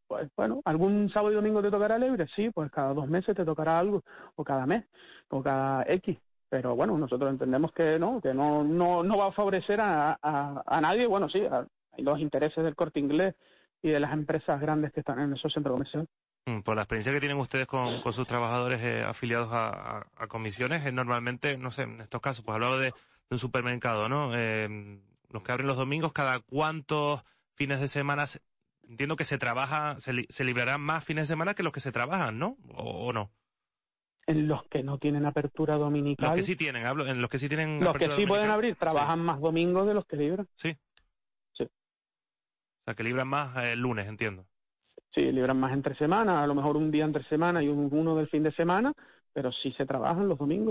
Speaker 23: algún sábado y domingo te tocará libre, sí, pues cada 2 meses te tocará algo, o cada mes, o cada X. Pero bueno, nosotros entendemos que no va a favorecer a nadie. Bueno, sí, hay los intereses del Corte Inglés y de las empresas grandes que están en esos centros comerciales.
Speaker 2: Por la experiencia que tienen ustedes con sus trabajadores afiliados a comisiones, normalmente, no sé, en estos casos, pues hablaba de un supermercado, ¿no? Los que abren los domingos, ¿cada cuántos fines de semana? Entiendo que se librarán más fines de semana que los que se trabajan, ¿no? ¿O no?
Speaker 23: En los que no tienen apertura dominical.
Speaker 2: Los que sí tienen, en los que sí tienen.
Speaker 23: Los que sí pueden abrir, trabajan más domingos de los que libran.
Speaker 2: Sí. O sea, que libran más el lunes, entiendo.
Speaker 23: Sí, libran más entre semana, a lo mejor un día entre semana y uno del fin de semana, pero sí se trabajan los domingos.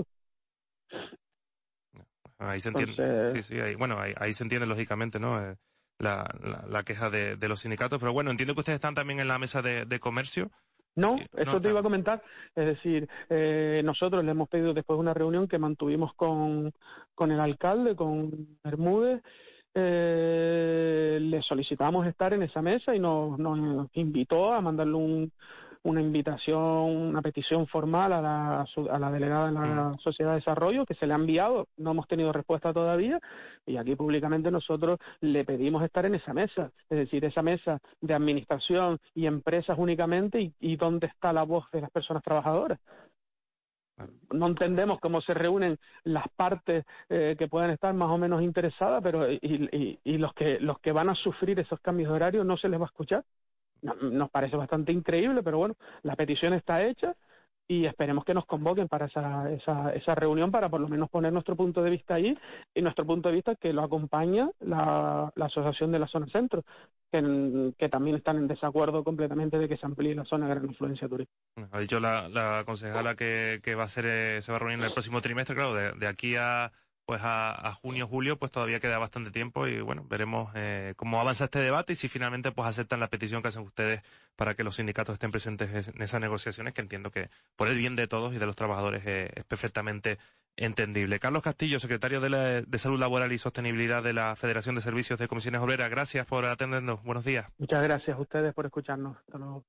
Speaker 2: Ahí se entiende. Entonces... Sí, ahí se entiende lógicamente, ¿no? La queja de los sindicatos, pero bueno, entiendo que ustedes están también en la mesa de comercio.
Speaker 23: No, esto te iba a comentar, es decir, nosotros le hemos pedido después de una reunión que mantuvimos con el alcalde, con Bermúdez, le solicitamos estar en esa mesa y nos invitó a mandarle una invitación, una petición formal a la delegada de la Sociedad de Desarrollo, que se le ha enviado, no hemos tenido respuesta todavía, y aquí públicamente nosotros le pedimos estar en esa mesa, es decir, esa mesa de administración y empresas únicamente, y dónde está la voz de las personas trabajadoras. No entendemos cómo se reúnen las partes que puedan estar más o menos interesadas, pero y los que van a sufrir esos cambios de horario no se les va a escuchar. Nos parece bastante increíble, pero bueno, la petición está hecha y esperemos que nos convoquen para esa reunión, para por lo menos poner nuestro punto de vista ahí, y nuestro punto de vista que lo acompaña la Asociación de la Zona Centro, que también están en desacuerdo completamente de que se amplíe la zona de gran influencia turística.
Speaker 2: Ha dicho la concejala que va a ser, se va a reunir en el próximo trimestre, claro, de aquí a junio, julio, pues todavía queda bastante tiempo y bueno, veremos cómo avanza este debate y si finalmente pues aceptan la petición que hacen ustedes para que los sindicatos estén presentes en esas negociaciones, que entiendo que por el bien de todos y de los trabajadores es perfectamente entendible. Carlos Castillo, secretario de Salud Laboral y Sostenibilidad de la Federación de Servicios de Comisiones Obreras, gracias por atendernos. Buenos días.
Speaker 23: Muchas gracias a ustedes por escucharnos. Hasta luego.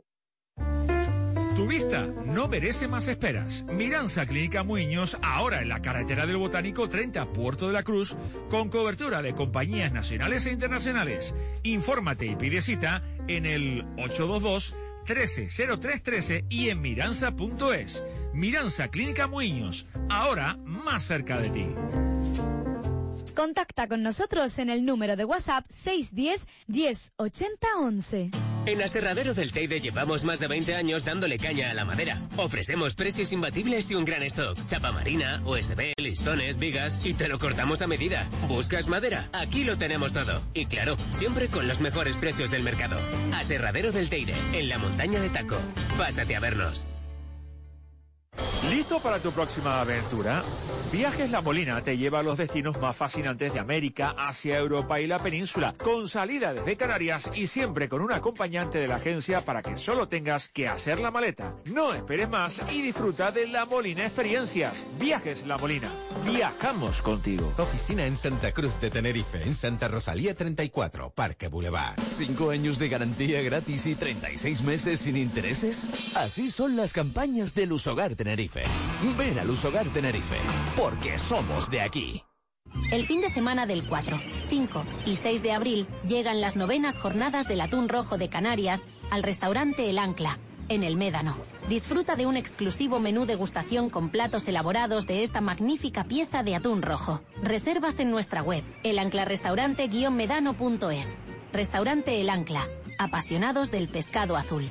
Speaker 3: Tu vista no merece más esperas. Miranza Clínica Muiños, ahora en la carretera del Botánico 30, Puerto de la Cruz, con cobertura de compañías nacionales e internacionales. Infórmate y pide cita en el 822-130313 y en miranza.es. Miranza Clínica Muiños, ahora más cerca de ti.
Speaker 4: Contacta con nosotros en el número de WhatsApp 610 1080 11.
Speaker 6: En Aserradero del Teide llevamos más de 20 años dándole caña a la madera. Ofrecemos precios imbatibles y un gran stock. Chapa marina, USB, listones, vigas y te lo cortamos a medida. ¿Buscas madera? Aquí lo tenemos todo. Y claro, siempre con los mejores precios del mercado. Aserradero del Teide, en la montaña de Taco. Pásate a vernos.
Speaker 3: ¿Listo para tu próxima aventura? Viajes La Molina te lleva a los destinos más fascinantes de América, Asia, Europa y la península, con salida desde Canarias y siempre con un acompañante de la agencia para que solo tengas que hacer la maleta. No esperes más y disfruta de La Molina Experiencias. Viajes La Molina. Viajamos contigo.
Speaker 1: Oficina en Santa Cruz de Tenerife, en Santa Rosalía 34, Parque Boulevard. 5 años de garantía gratis y 36 meses sin intereses. Así son las campañas de Lusogar Tenerife. Ven a Lusogar Tenerife, porque somos de aquí.
Speaker 18: El fin de semana del 4, 5 y 6 de abril llegan las 9ª jornadas del atún rojo de Canarias al restaurante El Ancla, en el Médano. Disfruta de un exclusivo menú degustación con platos elaborados de esta magnífica pieza de atún rojo. Reservas en nuestra web, elanclarestaurante-medano.es. Restaurante El Ancla, apasionados del pescado azul.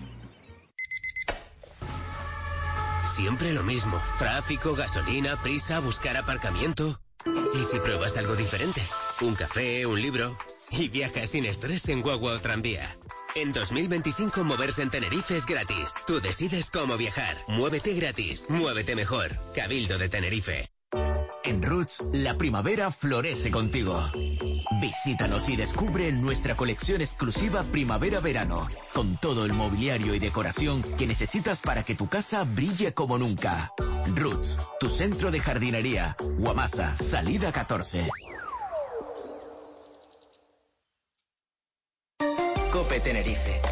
Speaker 6: Siempre lo mismo. Tráfico, gasolina, prisa, buscar aparcamiento. ¿Y si pruebas algo diferente? Un café, un libro. Y viajas sin estrés en Guagua o tranvía. En 2025 moverse en Tenerife es gratis. Tú decides cómo viajar. Muévete gratis. Muévete mejor. Cabildo de Tenerife.
Speaker 1: En Roots, la primavera florece contigo. Visítanos y descubre nuestra colección exclusiva Primavera-Verano, con todo el mobiliario y decoración que necesitas para que tu casa brille como nunca. Roots, tu centro de jardinería. Guamasa, salida 14.
Speaker 20: COPE Tenerife.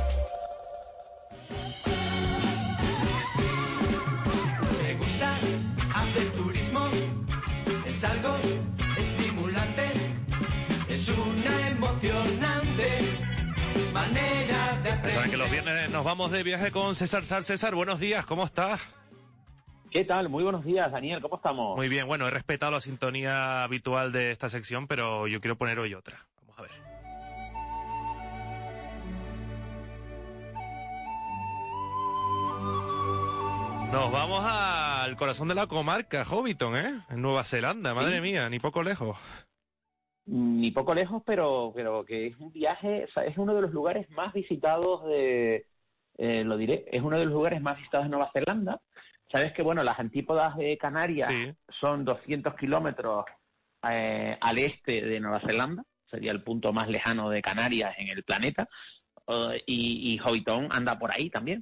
Speaker 7: Me gusta hacer turismo. Es algo estimulante, es una emocionante manera de aprender.
Speaker 2: Saben que los viernes nos vamos de viaje con César Sal. César, buenos días, ¿cómo estás?
Speaker 24: ¿Qué tal? Muy buenos días, Daniel, ¿cómo estamos?
Speaker 2: Muy bien, bueno, he respetado la sintonía habitual de esta sección, pero yo quiero poner hoy otra. Vamos a ver. Nos vamos al corazón de la comarca, Hobbiton, en Nueva Zelanda, madre mía, ni poco lejos.
Speaker 24: Ni poco lejos, pero que es un viaje, o sea, es uno de los lugares más visitados lo diré, es uno de los lugares más visitados de Nueva Zelanda. Sabes que, bueno, las antípodas de Canarias son 200 kilómetros al este de Nueva Zelanda, sería el punto más lejano de Canarias en el planeta, y Hobbiton anda por ahí también.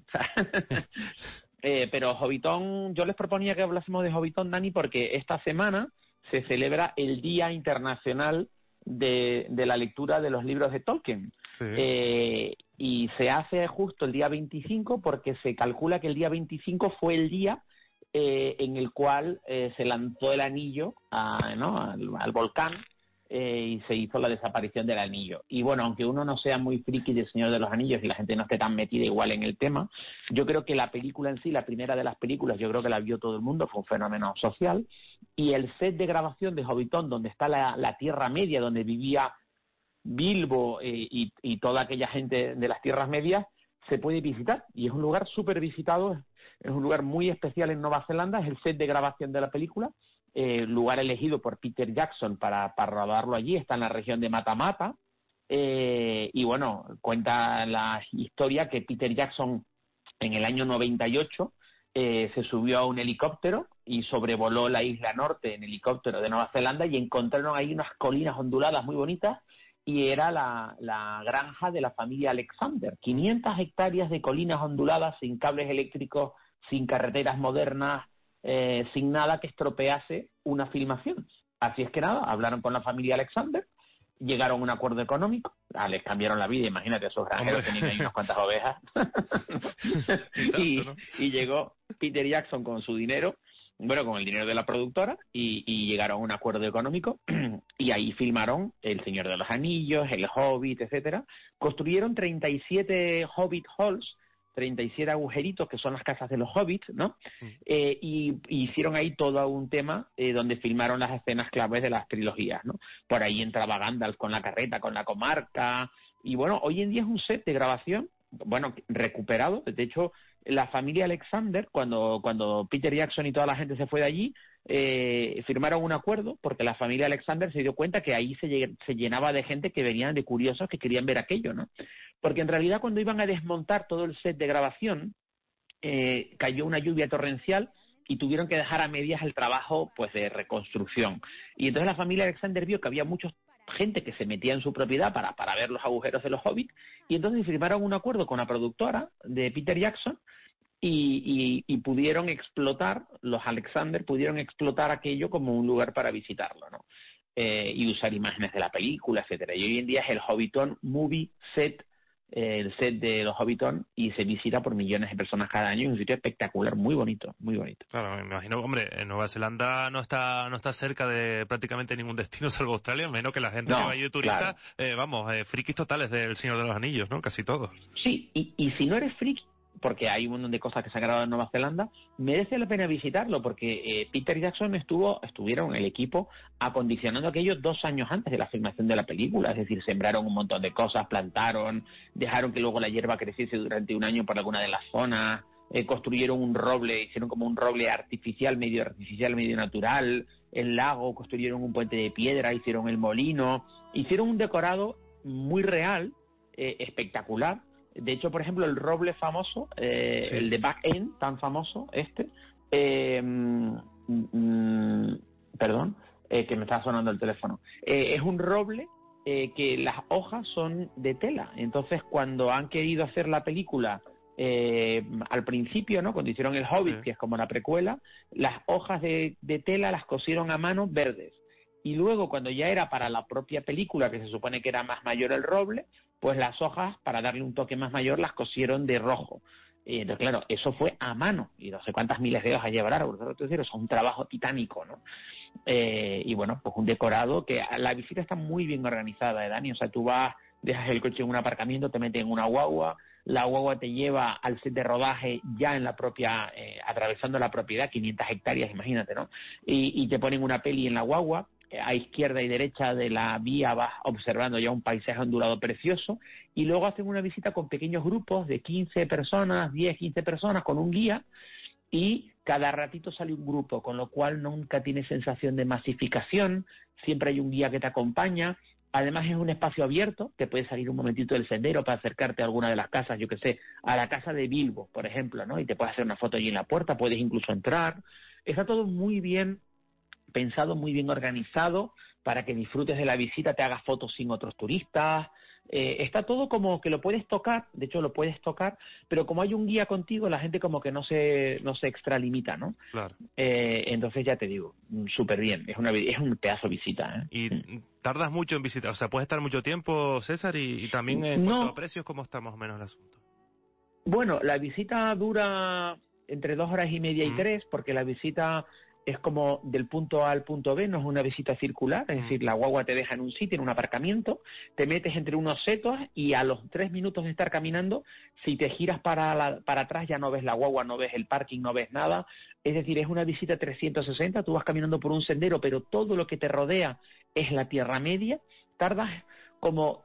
Speaker 24: Pero Hobbiton, yo les proponía que hablásemos de Hobbiton, Dani, porque esta semana se celebra el Día Internacional de la Lectura de los Libros de Tolkien. Sí. Y se hace justo el día 25 porque se calcula que el día 25 fue el día en el cual se lanzó el anillo al volcán y se hizo la desaparición del anillo. Y bueno, aunque uno no sea muy friki del Señor de los Anillos y la gente no esté tan metida igual en el tema, yo creo que la película en sí, la primera de las películas, yo creo que la vio todo el mundo, fue un fenómeno social, y el set de grabación de Hobbiton, donde está la Tierra Media, donde vivía Bilbo y toda aquella gente de las Tierras Medias, se puede visitar y es un lugar súper visitado, es un lugar muy especial en Nueva Zelanda, es el set de grabación de la película, lugar elegido por Peter Jackson para rodarlo allí, está en la región de Matamata, y bueno, cuenta la historia que Peter Jackson en el año 98 se subió a un helicóptero y sobrevoló la isla norte en helicóptero de Nueva Zelanda y encontraron ahí unas colinas onduladas muy bonitas y era la granja de la familia Alexander. 500 hectáreas de colinas onduladas sin cables eléctricos, sin carreteras modernas, sin nada que estropease una filmación. Así es que nada, hablaron con la familia Alexander, llegaron a un acuerdo económico, les cambiaron la vida, imagínate, esos granjeros tenían ahí unas cuantas ovejas, y llegó Peter Jackson con su dinero, bueno, con el dinero de la productora, y llegaron a un acuerdo económico, y ahí filmaron El Señor de los Anillos, El Hobbit, etcétera. Construyeron 37 Hobbit Halls, 37 agujeritos, que son las casas de los hobbits, ¿no? Y hicieron ahí todo un tema donde filmaron las escenas claves de las trilogías, ¿no? Por ahí entraba Gandalf con la carreta, con la comarca, y bueno, hoy en día es un set de grabación, bueno, recuperado. De hecho, la familia Alexander, cuando Peter Jackson y toda la gente se fue de allí, firmaron un acuerdo, porque la familia Alexander se dio cuenta que ahí se llenaba de gente que venían de curiosos que querían ver aquello, ¿no? Porque en realidad cuando iban a desmontar todo el set de grabación, cayó una lluvia torrencial y tuvieron que dejar a medias el trabajo pues de reconstrucción. Y entonces la familia Alexander vio que había mucha gente que se metía en su propiedad para ver los agujeros de los hobbits, y entonces firmaron un acuerdo con la productora de Peter Jackson y pudieron explotar, los Alexander pudieron explotar aquello como un lugar para visitarlo, ¿no? Y usar imágenes de la película, etcétera. Y hoy en día es el Hobbiton Movie Set, el set de los Hobbiton, y se visita por millones de personas cada año, es un sitio espectacular, muy bonito, muy bonito.
Speaker 2: Claro, me imagino, hombre, en Nueva Zelanda no está cerca de prácticamente ningún destino salvo Australia, menos que la gente que vaya de turista, claro. Frikis totales del Señor de los Anillos, ¿no? Casi todos.
Speaker 24: Sí, y si no eres friki, porque hay un montón de cosas que se han grabado en Nueva Zelanda, merece la pena visitarlo, porque Peter Jackson estuvieron el equipo acondicionando aquello 2 años antes de la filmación de la película, es decir, sembraron un montón de cosas, plantaron, dejaron que luego la hierba creciese durante un año por alguna de las zonas, construyeron un roble, hicieron como un roble artificial, medio natural, el lago, construyeron un puente de piedra, hicieron el molino, hicieron un decorado muy real, espectacular. De hecho, por ejemplo, el roble famoso, sí, el de Back End, tan famoso, perdón, que me estaba sonando el teléfono, es un roble que las hojas son de tela. Entonces, cuando han querido hacer la película, al principio, ¿no? Cuando hicieron El Hobbit, sí, que es como la precuela, las hojas de tela las cosieron a mano verdes. Y luego, cuando ya era para la propia película, que se supone que era más mayor el roble, pues las hojas, para darle un toque más mayor, las cosieron de rojo. Entonces, claro, eso fue a mano, y no sé cuántas miles de hojas llevará, es un trabajo titánico, ¿no? Y bueno, pues un decorado que la visita está muy bien organizada, Dani. O sea, tú vas, dejas el coche en un aparcamiento, te metes en una guagua, la guagua te lleva al set de rodaje ya en la propia, atravesando la propiedad, 500 hectáreas, imagínate, ¿no? Y te ponen una peli en la guagua. A izquierda y derecha de la vía vas observando ya un paisaje ondulado precioso, y luego hacen una visita con pequeños grupos de 15 personas, 10, 15 personas, con un guía, y cada ratito sale un grupo, con lo cual nunca tienes sensación de masificación, siempre hay un guía que te acompaña. Además es un espacio abierto, te puedes salir un momentito del sendero para acercarte a alguna de las casas, yo que sé, a la casa de Bilbo, por ejemplo, ¿no? Y te puedes hacer una foto allí en la puerta, puedes incluso entrar. Está todo muy bien pensado, muy bien organizado, para que disfrutes de la visita, te hagas fotos sin otros turistas. Está todo como que lo puedes tocar, de hecho lo puedes tocar, pero como hay un guía contigo, la gente como que no se extralimita, ¿no?
Speaker 2: Claro.
Speaker 24: Entonces ya te digo, súper bien, es un pedazo de visita, ¿eh?
Speaker 2: Y tardas mucho en visitar, o sea, puedes estar mucho tiempo, César, y también en cuanto a precios, ¿cómo está más o menos el asunto?
Speaker 24: Bueno, la visita dura entre 2 horas y media y 3, porque la visita es como del punto A al punto B, no es una visita circular, es decir, la guagua te deja en un sitio, en un aparcamiento, te metes entre unos setos y a los 3 minutos de estar caminando, si te giras para atrás ya no ves la guagua, no ves el parking, no ves nada. Es decir, es una visita 360, tú vas caminando por un sendero, pero todo lo que te rodea es la Tierra Media. Tardas como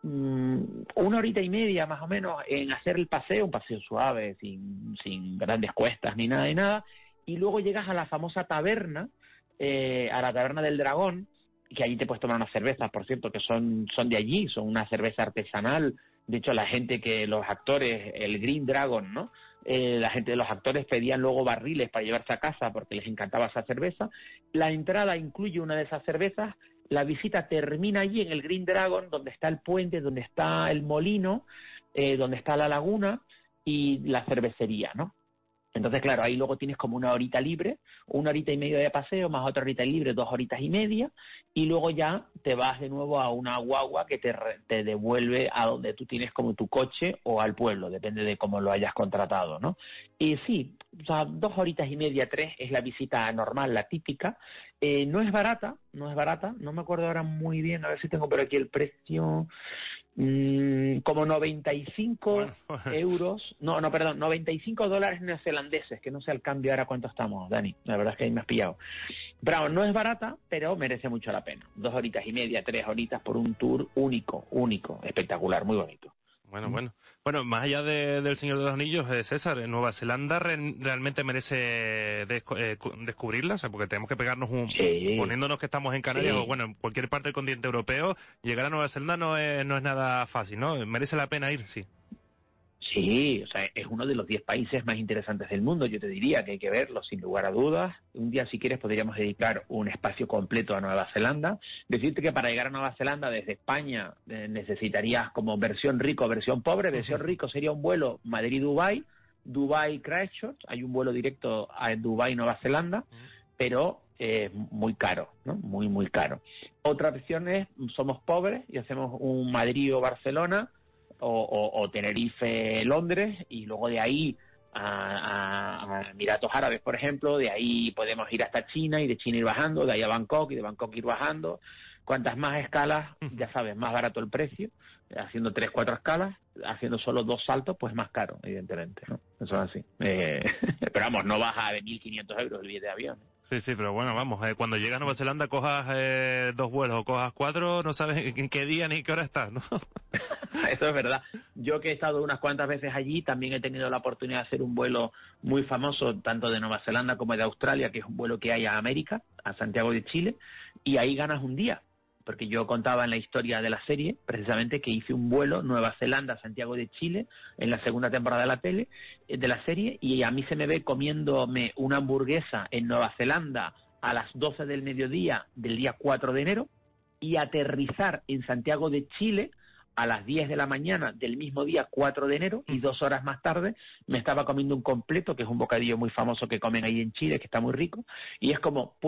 Speaker 24: una horita y media más o menos en hacer el paseo, un paseo suave, sin grandes cuestas ni nada, y luego llegas a la famosa taberna, a la taberna del Dragón, que allí te puedes tomar unas cervezas, por cierto, que son de allí, son una cerveza artesanal. De hecho, la gente los actores, el Green Dragon, ¿no? Los actores pedían luego barriles para llevarse a casa porque les encantaba esa cerveza. La entrada incluye una de esas cervezas. La visita termina allí en el Green Dragon, donde está el puente, donde está el molino, donde está la laguna y la cervecería, ¿no? Entonces, claro, ahí luego tienes como una horita libre, una horita y media de paseo, más otra horita libre, 2 horitas y media, y luego ya te vas de nuevo a una guagua que te devuelve a donde tú tienes como tu coche o al pueblo, depende de cómo lo hayas contratado, ¿no? Y sí, o sea, 2 horitas y media, 3 es la visita normal, la típica. No es barata, no me acuerdo ahora muy bien, a ver si tengo por aquí el precio... como 95 euros, perdón, 95 dólares neozelandeses, que no sé al cambio ahora cuánto estamos, Dani, la verdad es que ahí me has pillado. Pero no es barata, pero merece mucho la pena. 2 horitas y media, 3 horitas por un tour único, espectacular, muy bonito.
Speaker 2: Bueno, más allá del Señor de los Anillos, César, ¿Nueva Zelanda realmente merece descubrirla? O sea, porque tenemos que pegarnos poniéndonos que estamos en Canarias o bueno, en cualquier parte del continente europeo, llegar a Nueva Zelanda no es nada fácil, ¿no? ¿Merece la pena ir? Sí.
Speaker 24: Sí, o sea, es uno de los 10 países más interesantes del mundo, yo te diría que hay que verlo sin lugar a dudas. Un día, si quieres, podríamos dedicar un espacio completo a Nueva Zelanda. Decirte que para llegar a Nueva Zelanda desde España necesitarías como versión rico, versión pobre. Versión rico sería un vuelo Madrid-Dubái, Dubái-Christchurch, hay un vuelo directo a Dubái, Nueva Zelanda, pero muy caro, ¿no? Muy, muy caro. Otra opción es, somos pobres y hacemos un Madrid o Barcelona, o Tenerife, Londres, y luego de ahí a Emiratos Árabes, por ejemplo, de ahí podemos ir hasta China y de China ir bajando, de ahí a Bangkok y de Bangkok ir bajando. Cuantas más escalas, ya sabes, más barato el precio, haciendo 3, 4 escalas, haciendo solo 2 saltos, pues más caro, evidentemente, ¿no? Eso es así. Pero vamos, no baja de 1.500 euros el billete de avión.
Speaker 2: Sí, pero bueno, vamos, cuando llegas a Nueva Zelanda cojas 2 vuelos o cojas 4, no sabes en qué día ni qué hora estás, ¿no?
Speaker 24: Eso es verdad. Yo que he estado unas cuantas veces allí, también he tenido la oportunidad de hacer un vuelo muy famoso, tanto de Nueva Zelanda como de Australia, que es un vuelo que hay a América, a Santiago de Chile, y ahí ganas un día. Porque yo contaba en la historia de la serie, precisamente, que hice un vuelo Nueva Zelanda, Santiago de Chile, en la segunda temporada de la serie, y a mí se me ve comiéndome una hamburguesa en Nueva Zelanda a las 12 del mediodía del día 4 de enero, y aterrizar en Santiago de Chile a las 10 de la mañana del mismo día 4 de enero, y 2 horas más tarde me estaba comiendo un completo, que es un bocadillo muy famoso que comen ahí en Chile, que está muy rico, y es como...